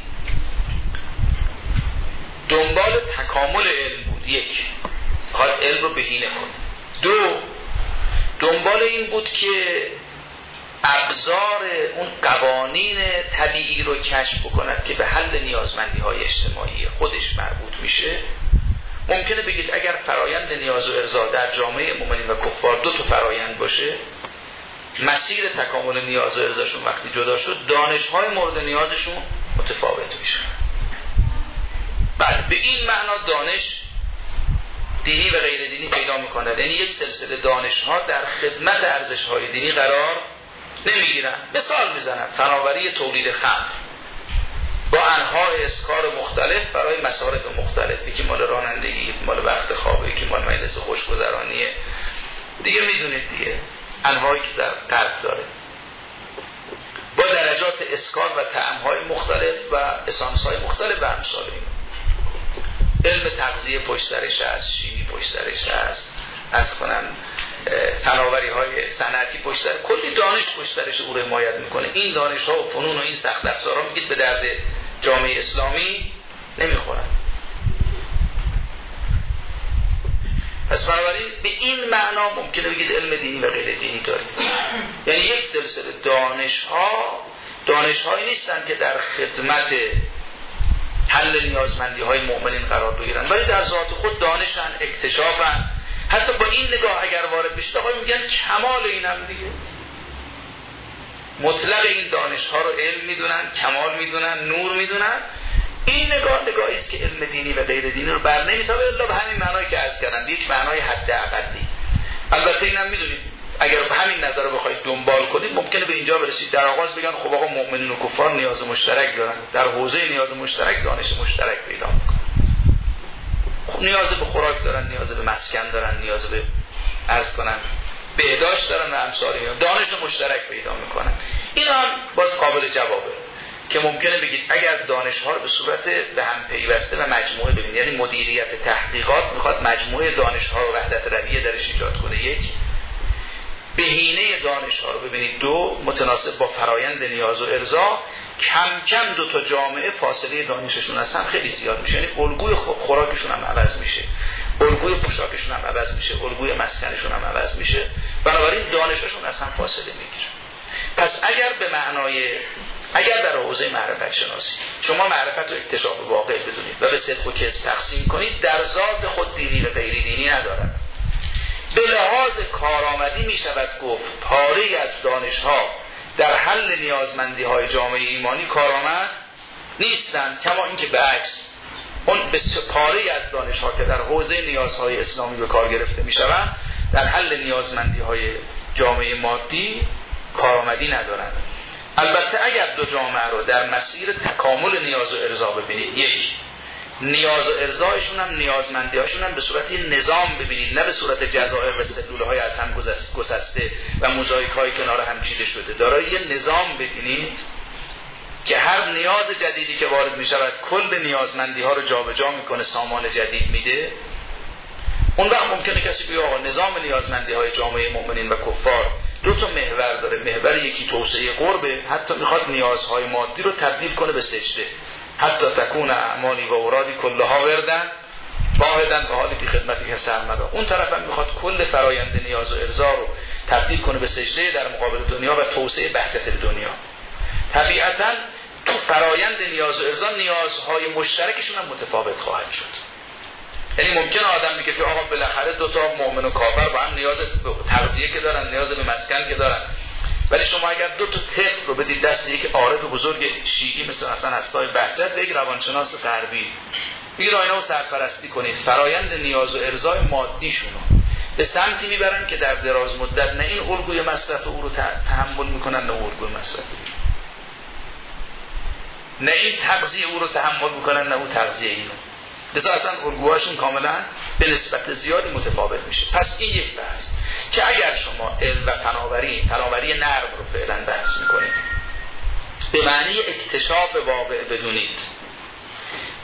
دنبال تکامل علم بود، یک خواهد علم رو بهینه کنه، دو دنبال این بود که ابزار اون قوانین طبیعی رو کشف بکند که به حل نیازمندی های اجتماعی خودش مربوط میشه، ممکنه بگید اگر فرایند نیاز و ارضا در جامعه مؤمنین و کفار دو تا فرایند باشه، مسیر تکامل نیاز و ارضاشون وقتی جدا شد دانش‌های مورد نیازشون متفاوت میشه. بله به این معنا دانش دینی و غیر دینی پیدا میکنه، یعنی یک سلسله دانش‌ها در خدمت ارزش‌های دینی قرار نمیگیرن. مثال میزنم فناوری تولید خمر با انواع اسکار مختلف برای مصارف مختلف، یکی مال رانندگی، یکی مال وقت خواب، یکی مال مجلس خوشگذرانیه، دیگه میدونید دیگه انواعی که در غرب داره با درجات اسکار و طعم‌های مختلف و اسانس‌های مختلف و امثال این. علم تغذیه پشت سرش هست، شیمی پشت سرش هست، از کنم فناوری‌های صنعتی پشت سر، کلی دانش پشت سرش او رو حمایت میکنه. این دانش‌ها و فنون و این سخت افزارها میگید به درد جامعه اسلامی نمیخورن. پس بنابراین به این معنا ممکنه بگید علم دینی و غیر دینی داریم، یعنی یک سلسله دانش‌هایی نیستن که در خدمت حل نیازمندی‌های مؤمنین قرار بگیرن، ولی در ذات خود دانشن، اکتشافن. حتی با این نگاه اگر وارد بشید آقای میگن کمال اینم دیگه، مطلق این دانش‌ها رو علم میدونن، کمال میدونن، نور میدونن. این نگاهی است که علم دینی و غیر دینی رو بر نمی‌تابه الا به همین معنایی که عرض کردم، یک معنای حداقلی. البته اینم میدونید اگر به همین نظر رو بخواید دنبال کنید ممکنه به اینجا برسید در آغاز بگن خب آقا مؤمنین و کفار نیاز مشترک دارن، در حوزه نیاز مشترک دانش مشترک پیدا میکنن. خب نیاز به خوراک دارن، نیاز به مسکن دارن، نیاز به عرض کنم بهداشت دارن و امثال اینا، دانش مشترک پیدا میکنن. اینا هم باز قابل جوابه که ممکنه بگید اگر دانش‌ها رو به صورت به هم پیوسته و مجموعه ببینید، یعنی مدیریت تحقیقات میخواد مجموعه دانش‌ها رو وحدت رویه درش ایجاد کنه، یک بهینه دانش‌ها رو ببینید، دو متناسب با فرایند نیاز و ارضا کم کم دو تا جامعه فاصله دانششون از هم خیلی زیاد میشه، یعنی الگوی خوراکشون هم عوض میشه، الگوی پوشاکشون هم عوض میشه، الگوی مسکنشون هم عوض میشه، بنابراین دانششون از هم فاصله میگیره. پس اگر در حوزه معرفت شناسی شما معرفت و اکتشاف واقع بدونید و به صدق و کذب تقسیم کنید، در ذات خود دینی و غیر دینی ندارد. به لحاظ کارآمدی می شود گفت پاره‌ای از دانش‌ها در حل نیازمندی‌های جامعه ایمانی کارآمد نیستند، کما اینکه به عکس اون پاره‌ای از دانش‌ها که در حوزه نیازهای اسلامی به کار گرفته می شوند در حل نیازمندی‌های جامعه مادی کارآمدی ندارند. البته اگر دو جامعه رو در مسیر تکامل نیاز و ارضا ببینید، یک نیاز و ارضایشون هم نیازمندی‌هاشون هم به صورت نظام ببینید، نه به صورت جزائر و سلوله‌های از هم گسسته و موزاییک‌های کنار هم چیده شده، دارای یه نظام ببینید که هر نیاز جدیدی که وارد می‌شود کل نیازمندی‌ها رو جابجا می‌کنه، سامان جدید میده. اون وقت ممکنه کسی بگه آقا نظام نیازمندی‌های جامعه مؤمنین و کفار دو تا محور داره، محور یکی توسعه قربه، حتی میخواد نیازهای مادی رو تبدیل کنه به سجده، حتی تکون اعمالی و اورادی کلها وردن واحدن به حالی بی خدمتی سرمدا. اون طرف هم میخواد کل فرایند نیاز و ارضا رو تبدیل کنه به سجده در مقابل دنیا و توسعه بهجت دنیا. طبیعتاً تو فرایند نیاز و ارضا نیازهای مشترکشون هم متفاوت خواهد شد. یعنی ممکنه آدم میگه که آقا بالاخره دو تا مؤمن و کافر با هم نیاز به تغذیه که دارن، نیاز به مسکن که دارن، ولی شما اگر دو تا طفل رو بدید دست یک عارف بزرگ شیعی مثل مثلا هستای بهجت و یک روانشناس غربی، میگه اینا رو سرپرستی کنید، فرایند نیاز و ارضای مادیشون رو به سمتی میبرن که در دراز مدت نه این الگوی مصرف او رو تحمل میکنن، نه الگوی مصرف، نه این تغذیه او رو تحمل میکنن، نه اون تغذیه اینو. لذا اصلا الگوهاشون کاملا به نسبت زیادی متفاوت میشه. پس این یک بحث که اگر شما علم و فناوری نرم رو فعلا بحث میکنید به معنی اکتشاف واقع بدونید،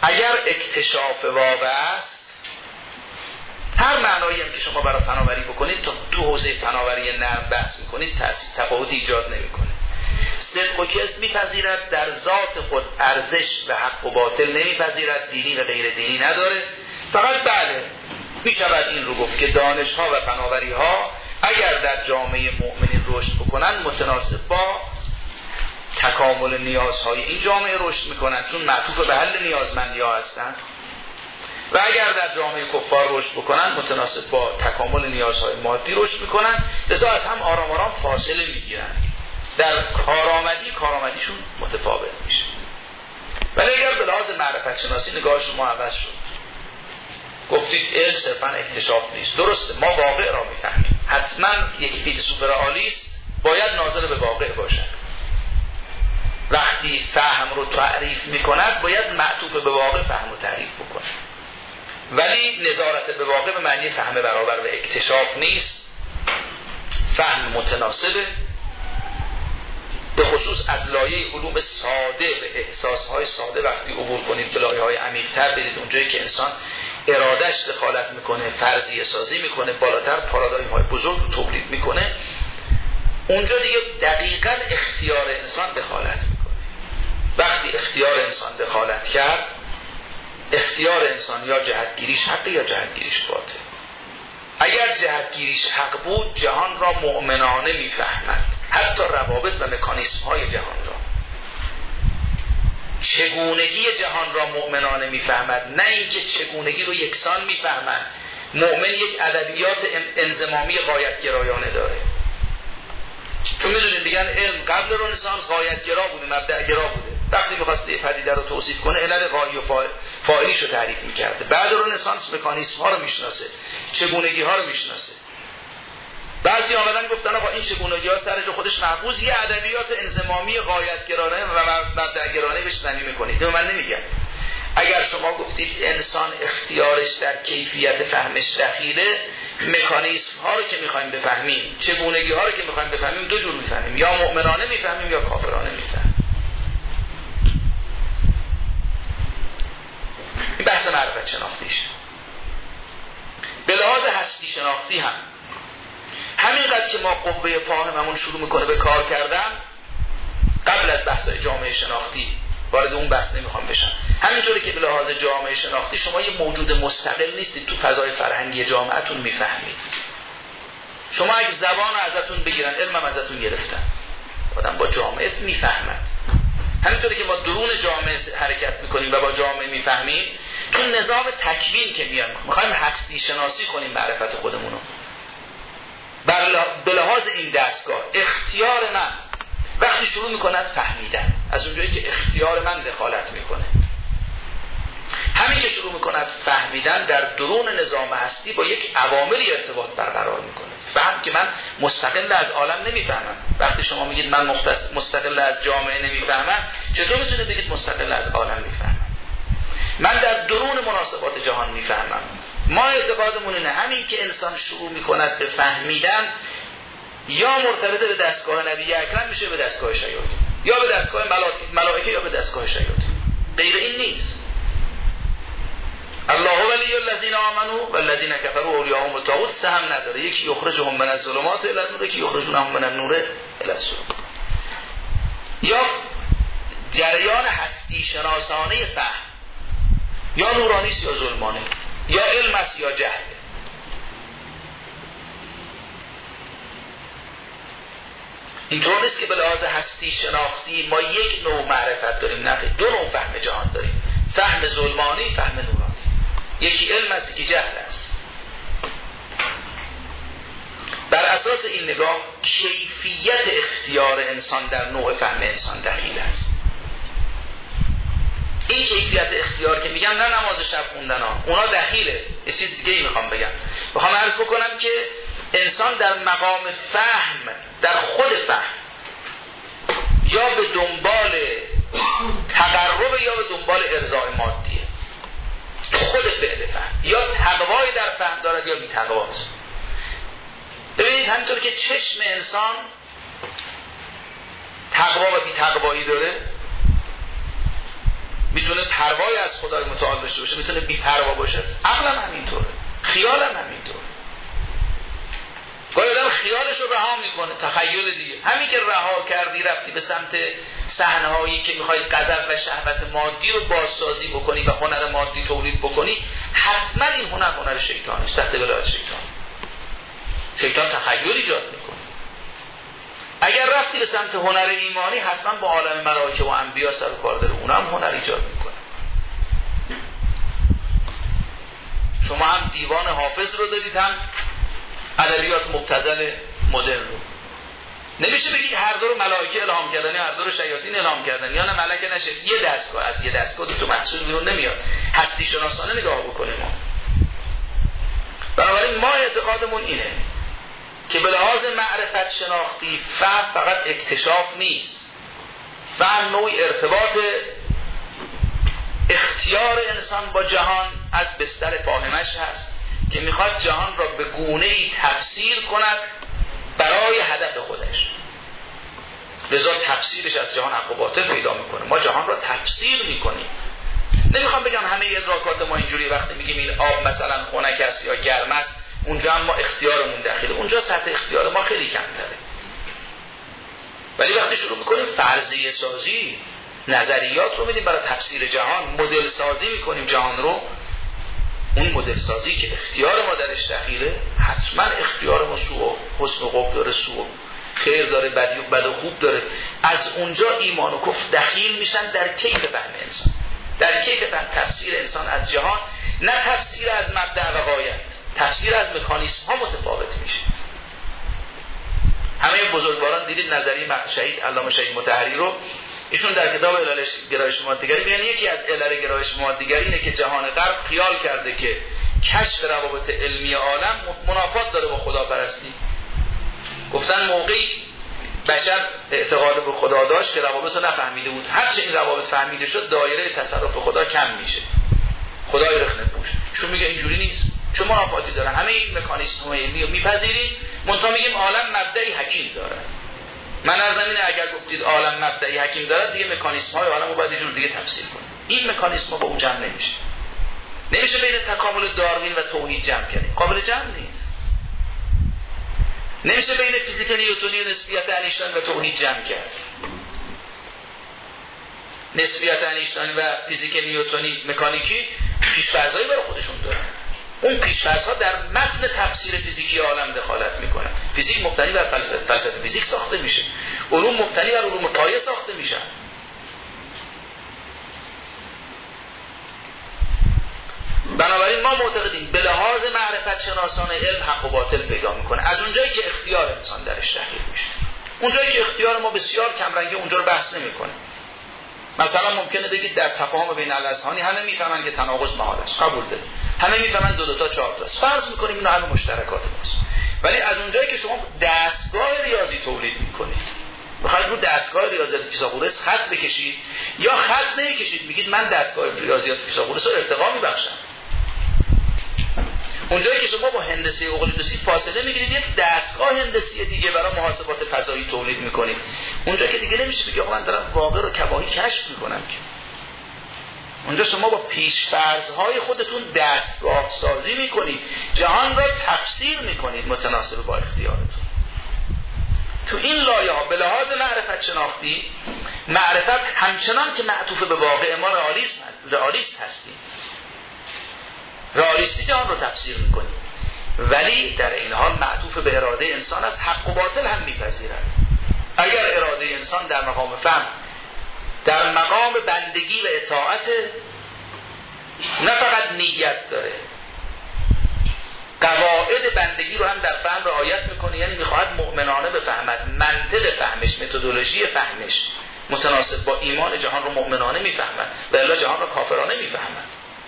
اگر اکتشاف واقع است، هر معنایی هم که شما برای فناوری بکنید، تو حوزه فناوری نرم بحث میکنید، تفاوت ایجاد نمیکنه. صدق و کذب میپذیرد، در ذات خود ارزش و حق و باطل نمیپذیرد، دینی و غیر دینی نداره. فقط بله میشود این رو گفت که دانش‌ها و فناوری‌ها اگر در جامعه مؤمنین رشد بکنن، متناسب با تکامل نیازهای این جامعه رشد میکنن، چون معطوف به حل نیازمندی‌ها هستن. و اگر در جامعه کفار رشد بکنن، متناسب با تکامل نیازهای مادی رشد میکنن، لذا از هم آرام آرام فاصله میگیرن. در کارآمدیشون متفاوت میشه. ولی اگر به لحاظ معرفت شناسی نگاه شما عوض شد، گفتید علم صرفا اکتشاف نیست، درسته ما واقع را میفهمیم، حتما یک فیلسوف رئالیست باید ناظر به واقع باشد، وقتی فهم رو تعریف میکند باید معطوف به واقع فهم رو تعریف بکنه. ولی نظارت به واقع به معنی فهم برابر و اکتشاف نیست، فهم متناسبه. به خصوص از لایه علوم ساده به احساسهای ساده وقتی عبور کنید، به لایه‌های عمیق‌تر برید، اونجایی که انسان ارادش دخالت میکنه، فرضیه سازی میکنه، بالاتر پارادایم‌های بزرگ رو تولید میکنه، اونجا دیگه دقیقاً اختیار انسان دخالت میکنه. وقتی اختیار انسان دخالت کرد، اختیار انسان یا جهتگیریش حق یا جهتگیریش باطل. اگر جهتگیریش حق بود، جهان را مؤمنانه میفهمد، حتی روابط و مکانیسم‌های جهان را، چگونگی جهان را مؤمنانه میفهمد، نه اینکه چگونگی رو یکسان میفهمد. مؤمن یک ادبیات انضمامی غایت‌گرایانه داره، چون میدونید دیگن علم قبل رنسانس غایت‌گرا بوده، مبدأ‌گرا بوده. وقتی می‌خواست یه پدیده رو توصیف کنه، علل غایی و فاعلیش رو تعریف می‌کرده. بعد رنسانس مکانیسم‌ها رو میشناسه، چگونگی‌ها رو میشناسه. بعضی آمدن گفتن آقا این چگونگی‌ها سر جای خودش محفوظ، یه ادبیات انضمامی غایت‌گرانه و مبدأ‌گرانه بهش زمین می‌کنید. من نمیگم. اگر شما گفتید انسان اختیارش در کیفیت فهمش دخیله، مکانیسم ها رو که میخوایم بفهمیم، چگونگی ها رو که میخوایم بفهمیم، دو جور میفهمیم، یا مؤمنانه میفهمیم یا کافرانه میفهمیم. این بحث معرفت شناختیش. به لحاظ هستی شناختی هم همینقدر که ما قوه فاهممون شروع میکنه به کار کردن، قبل از بحث‌های جامعه شناختی وارد اون بحث نمیخوام بشم، همینطوری که به لحاظ جامعه شناختی شما یه موجود مستقل نیستید، تو فضای فرهنگی جامعهتون میفهمید. شما اگه زبان رو ازتون بگیرن، علمم ازتون گرفتن، آدم با جامعه میفهمد. همینطوری که ما درون جامعه حرکت میکنیم و با جامعه میفهمیم، تو نظام تکوین که میان میخوایم هستی شناسی کنیم معرفت خودمونو. به لحاظ این دستگاه اختیار من وقتی شروع میکند فهمیدن، از اونجایی که اختیار من دخالت میکنه، همین که شروع میکند فهمیدن، در درون نظام هستی با یک عواملی ارتباط برقرار میکنه. فهم که من مستقل از عالم نمیفهمم. وقتی شما میگید من مستقل از جامعه نمیفهمم، چطور میتونید بگید مستقل از عالم میفهمم؟ من در درون مناسبات جهان میفهمم. ما اعتقادمون اینه همین که انسان شروع میکند به فهمیدن، یا مرتبط به دستگاه نبی اکرم میشه به دستگاه شیاطین، یا به دستگاه ملائکه یا به دستگاه شیاطین. غیر این نیست. الله ولی الذین آمنوا والذین کفروا اولیاءهم الطاغوت سهم نداره. یکی یخرجهم من الظلمات الی النور، یکی یخرجونهم من النور الی الظلمات. یا جریان هستی شناسانه فهم یا نورانی است یا ظلمانه، یا علم است یا جهل. اینطور نیست که به لحاظ هستی شناختی ما یک نوع معرفت داریم، نه، دو نوع فهم جهان داریم، فهم ظلمانی، فهم نورانی. یکی علم است، یکی جهل است. بر اساس این نگاه کیفیت اختیار انسان در نوع فهم انسان دخیل است. این کیفیت اختیار که میگم نه نماز شب خوندن ها، اونا دخیله. یه چیز دیگه میخوام بگم، میخوام عرض بکنم که انسان در مقام فهم، در خود فهم، یا به دنبال تقرب یا به دنبال ارضاء مادیه، خود فعل فهم، یا تقوای در فهم دارد یا بی تقواست. ببینید همینطور که چشم انسان تقوا و بی تقوایی داره، میتونه پروای از خدای متعال داشته باشه، میتونه بی‌پروا باشه. عقلم همینطوره، خیالم همینطوره. گاهی آدم خیالش رو رها میکنه، تخیل دیگه. همین که رها کردی رفتی به سمت صحنه‌هایی که میخوای غضب و شهوت مادی رو بازسازی بکنی و هنر مادی تولید بکنی، حتما این هنر شیطانه، تحت ولایت شیطان تخیل ایجاد میکنه. اگر رفتی به سمت هنر ایمانی، حتما با عالم ملائکه و انبیا سر و کار داره، اونم هنر ایجاد میکنه. شما هم دیوان حافظ رو دارید، هم ادبیات مبتذل مدرن رو. نمیشه بگید هر دو رو ملائکه الهام کردن یا هر دو رو شیاطین الهام کردن، یا نه ملکه نشه. یه دستگاه از یه دستگاه تو محصول بیرون نمیاد. هستی شناسانه نگاه بکنیم ما. بنابراین ما اعتقادمون اینه که به لحاظ معرفت شناختی فهم فقط اکتشاف نیست، فهم نوعی ارتباط اختیار انسان با جهان از بستر فاهمش هست که میخواد جهان را به گونه‌ای تفسیر کند برای هدف خودش. لذا تفسیرش از جهان حق و باطل پیدا میکنه. ما جهان را تفسیر میکنیم. نمیخوام بگم همه ادراکات ما اینجوری، وقتی میگیم این آب مثلا خنک است یا گرم است، اونجا هم ما اختیارمون داخله، اونجا سطح اختیار ما خیلی کمتره. ولی وقتی شروع میکنیم فرضیه سازی، نظریات رو میدیم برای تفسیر جهان، مدل سازی میکنیم جهان رو، اون مدل سازی که اختیار ما درش دخیله، حتما اختیار ما سوء و حسن و قبح داره، سوء و خیر داره، بد و خوب داره. از اونجا ایمان و کفر دخیل میشن در کیف فهم انسان، در کیف فهم تفسیر انسان از جهان، نه تفسیر از مبدأ و غایت. تفسیر از مکانیسم ها متفاوت میشه. همه بزرگواران دیدید نظریه شهید علامه شهید مطهری رو، ایشون در کتاب علل گرایش مادیگری، یعنی یکی از علل گرایش مادیگری اینه که جهان غرب خیال کرده که کشف روابط علمی عالم منافات داره با خداپرستی. گفتن موقعی بشر اعتقاد به خدا داشت که روابط رو نفهمیده بود، هرچه این روابط فهمیده شد دایره تصرف خدا کم میشه، خدای رخنه پوش. ایشون میگه اینجوری نیست، چون منافاتی داره. همه این مکانیسم علمی رو میپذیریم، منتها میگیم عالم مبدأی حکیم داره. من از زمینه اگر گفتید عالم مبدأی حکیم داره، دیگه مکانیسم های عالم رو باید یه جور دیگه تفسیر کنیم. این مکانیسم ها با اون جمع نمیشه بین تکامل داروین و توحید جمع کنیم، قابل جمع نیست. نمیشه بین فیزیک نیوتنی و نسبیت انیشتین و توحید جمع کرد. نسبیت انیشتین و فیزیک نیوتنی مکانیکی پیش‌فرضایی برای خودشون دارن. اون پیش‌فرض‌ها در متن تفسیر فیزیکی عالم دخالت میکنن. فیزیک مبتنی بر فلسفه فیزیک ساخته میشه، علوم مبتنی بر علوم پایه ساخته میشن. بنابراین ما معتقدیم به لحاظ معرفت شناسان علم حق و باطل پیدا میکنه از اونجایی که اختیار انسان درش دخیل میشه. اونجایی که اختیار ما بسیار کمرنگه اونجا رو بحث نمیکنه. مثلا ممکنه بگید در تفاهم بین الاذهانی همه میفهمن که تناقض محال است، قبول داریم. همه میفهمن دو تا چهار تا است، فرض میکنیم اینا همه مشترکات ماست. ولی از اونجایی که شما دستگاه ریاضی تولید میکنید، بخواید رو دستگاه ریاضیات فیثاغورس خط بکشید یا خط نمیکشید، میگید من دستگاه ریاضیات فیثاغورس رو ارتقا میبخشم. اونجایی که شما با هندسه اقلیدوسی فاصله میگیرید، یک دستگاه هندسی دیگه برای محاسبات فضایی تولید میکنید. اونجا که دیگه نمیشه بگید من دارم واقع رو کواهی کشف میکنم که. اونجا شما با پیش‌فرض‌های خودتون دستگاه سازی میکنید، جهان را تفسیر میکنید متناسب با اختیارتون. تو این لایه‌ها به لحاظ معرفت شناختی، معرفت همچنان که معطوف به واقع ما رئالیست هستیم، رئالیستی جهان رو تفسیر میکنیم، ولی در این حال معطوف به اراده انسان است، حق و باطل هم میپذیرد. اگر اراده انسان در مقام فهم، در مقام بندگی و اطاعت، نه فقط نیت داره، قواعد بندگی رو هم در فهم رعایت میکنه، یعنی میخواهد مؤمنانه بفهمد، منطق فهمش، متدولوژی فهمش متناسب با ایمان جهان رو مؤمنانه میفهمد و الا جهان رو کافرانه میفهمد.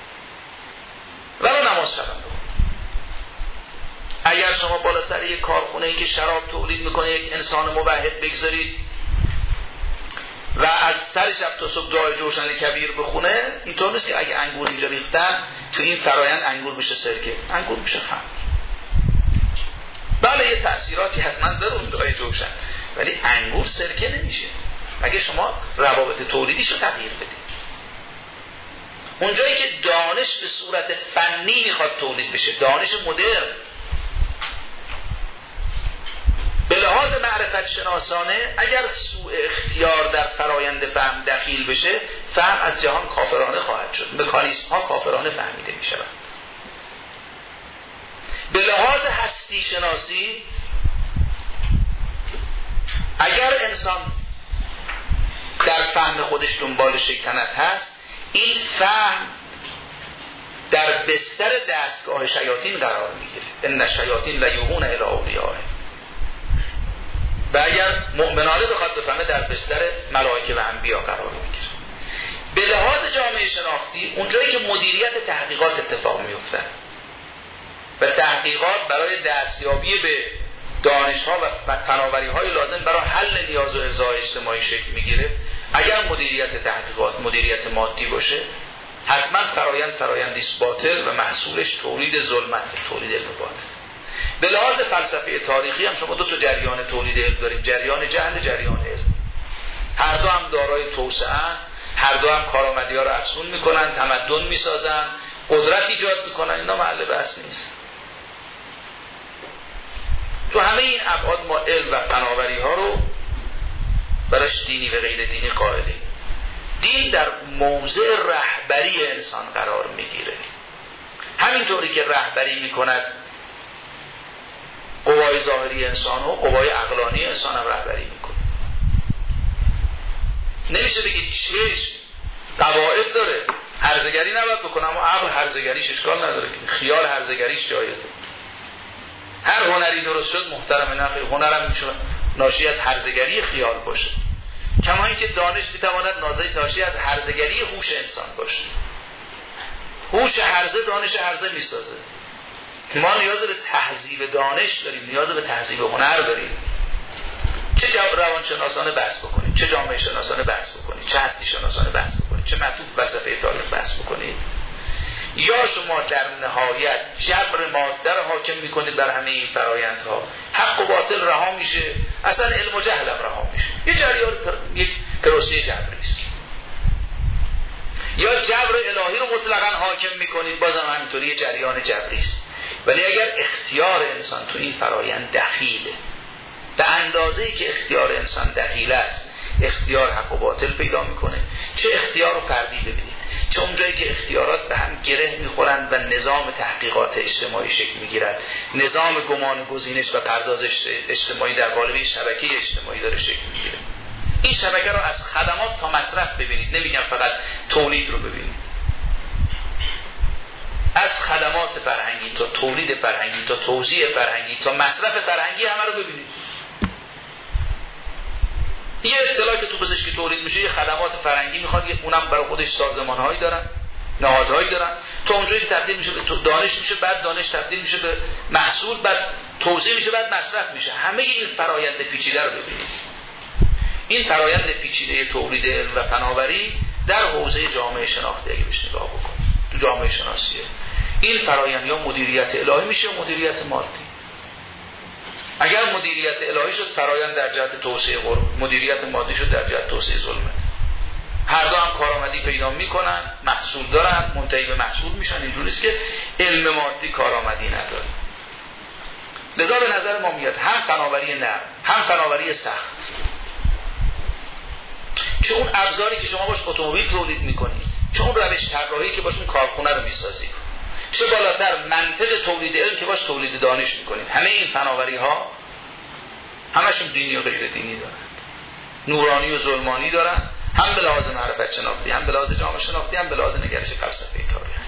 ولی نماز شبم بخون. اگر شما بالا سر یک کارخونه‌ای که شراب تولید میکنه یک انسان موحد بگذارید و از سر شب تا صبح دعای جوشن کبیر بخونه، اینطور نیست که اگه انگور اینجا ریختن تو این فرایند انگور بشه سرکه، انگور بشه خمر. بله یه تأثیراتی حتما داره اون دعای جوشن، ولی انگور سرکه نمیشه اگه شما روابط تولیدیش رو تغییر بدید. اونجایی که دانش به صورت فنی میخواد تولید بشه، دانش مدرن، به لحاظ معرفت شناسانه اگر سوء اختیار در فرایند فهم دخیل بشه، فهم از جهان کافرانه خواهد شد، مکانیسم ها کافرانه فهمیده می شود. به لحاظ هستی شناسی اگر انسان در فهم خودش دنبال شیطنت هست، این فهم در بستر دستگاه شیاطین قرار میگیره. ان الشیاطین لیوحون الی اولیائهم. و اگر مؤمنانه بخواد بفهمه، در بستر ملائکه و انبیا قرار میگیره. به لحاظ جامعه شناختی اونجایی که مدیریت تحقیقات اتفاق میفته و تحقیقات برای دستیابی به دانش‌ها و فناوری‌های لازم برای حل نیاز و ارضای اجتماعی شکل میگیره، اگر مدیریت تحقیقات مدیریت مادی باشه، حتما فرایندی است باطل و محصولش تولید ظلمت، تولید علم باطل. به لحاظ فلسفه تاریخی هم شما دو تا جریان تولید علم داریم، جریان جهل، جریان علم. هر دو هم دارای توسعه، هر دو هم کارآمدی‌ها رو افزون میکنن، تمدن میسازن، قدرت ایجاد میکنن. اینا محل بحث نیست. تو همه این ابعاد ما علم و فناوری ها رو براش دینی و غیر دینی قائلیم. دین در موضع رهبری انسان قرار میگیره. همینطوری که رهبری میکند قوای ظاهری انسان و قوای عقلانی انسان هم رهبری میکنه. نمیشه بگید چشم قواعد داره، هرزگری نباید بکنم، اما عقل هرزگریش اشکال نداره، خیال هرزگریش جایزه. هر هنری درست شد محترم نخیر، هنرم میشه ناشی از هرزگری خیال باشه، کما اینکه دانش میتواند ناشی از هرزگری هوش انسان باشه. هوش هرزه دانش هرزه میسازه. ما نیاز به تهذیب دانش داریم، نیاز به تهذیب هنر داریم. چه روانشناسانه بحث بکنیم، چه جامعه شناسانه بحث بکنیم، چه هستی شناسانه بحث بکنیم، چه مطلوب فلسفه تاریخ بحث بکنیم، یا شما در نهایت جبر ماده رو حاکم میکنید بر همه این فرایندها، حق و باطل رها میشه، اصلا علم و جهل هم رها میشه. یه جریان، یک پروسه جبری است. یا جبر الهی رو مطلقاً حاکم میکنید، بازم همینطوری یه جریان جبری است. ولی اگر اختیار انسان تو این فرایند دخیله، به اندازه‌ای که اختیار انسان دخیل است، اختیار حق و باطل پیدا میکنه. چه اختیار رو فردی ببینید، چه اونجایی که اختیارات به هم گره میخورند و نظام تحقیقات اجتماعی شکل میگیرد، نظام گمان گزینش و پردازش اجتماعی در قالب شبکه اجتماعی داره شکل میگیره. این شبکه رو از خدمات تا مصرف ببینید، نمیگم فقط تولید رو ببینید. از خدمات فرهنگی تا تولید فرهنگی تا توزیع فرهنگی تا مصرف فرهنگی همه رو ببینید. یه اصطلاح که تو پزشکی تولید میشه، یه خدمات فرهنگی میخواد، اونم برای خودش سازمان‌هایی دارن، نهادهایی دارن، تا اونجایی که تبدیل میشه به دانش میشه، بعد دانش تبدیل میشه به محصول، بعد توزیع میشه، بعد مصرف میشه. همه این فرآیند پیچیده رو ببینید. این فرآیند پیچیده تولید علم و فناوری در حوزه جامعه شناختی اگه بهش نگاه بکنید، تو جامعه شناسیه، این فرآیند یا مدیریت الهی میشه یا مدیریت مادی. اگر مدیریت الهی شد، فرآیند در جهت توسعه قرب، مدیریت مادی شد در جهت توسعه ظلمت. هر دو هم کارآمدی پیدا میکنن، محصول دارن، منتهی به محصول میشن. اینجوری است که علم مادی کارآمدی نداره. لذا به نظر ما میاد هم فناوری نرم، هم فناوری سخت، چه اون ابزاری که شما باش اتومبیل تولید میکنید، چه اون روش طراحی که باش اون کارخونه رو میسازید، چه بالاتر منطق تولید علم که باش تولید دانش میکنید، همه این فناوری ها همشون دینی و غیر دینی دارن، نورانی و ظلمانی دارن، هم به لحاظ معرفت شناختی، هم به لحاظ جامعه شناختی، هم به لحاظ نگرش فلسفی تاریخ.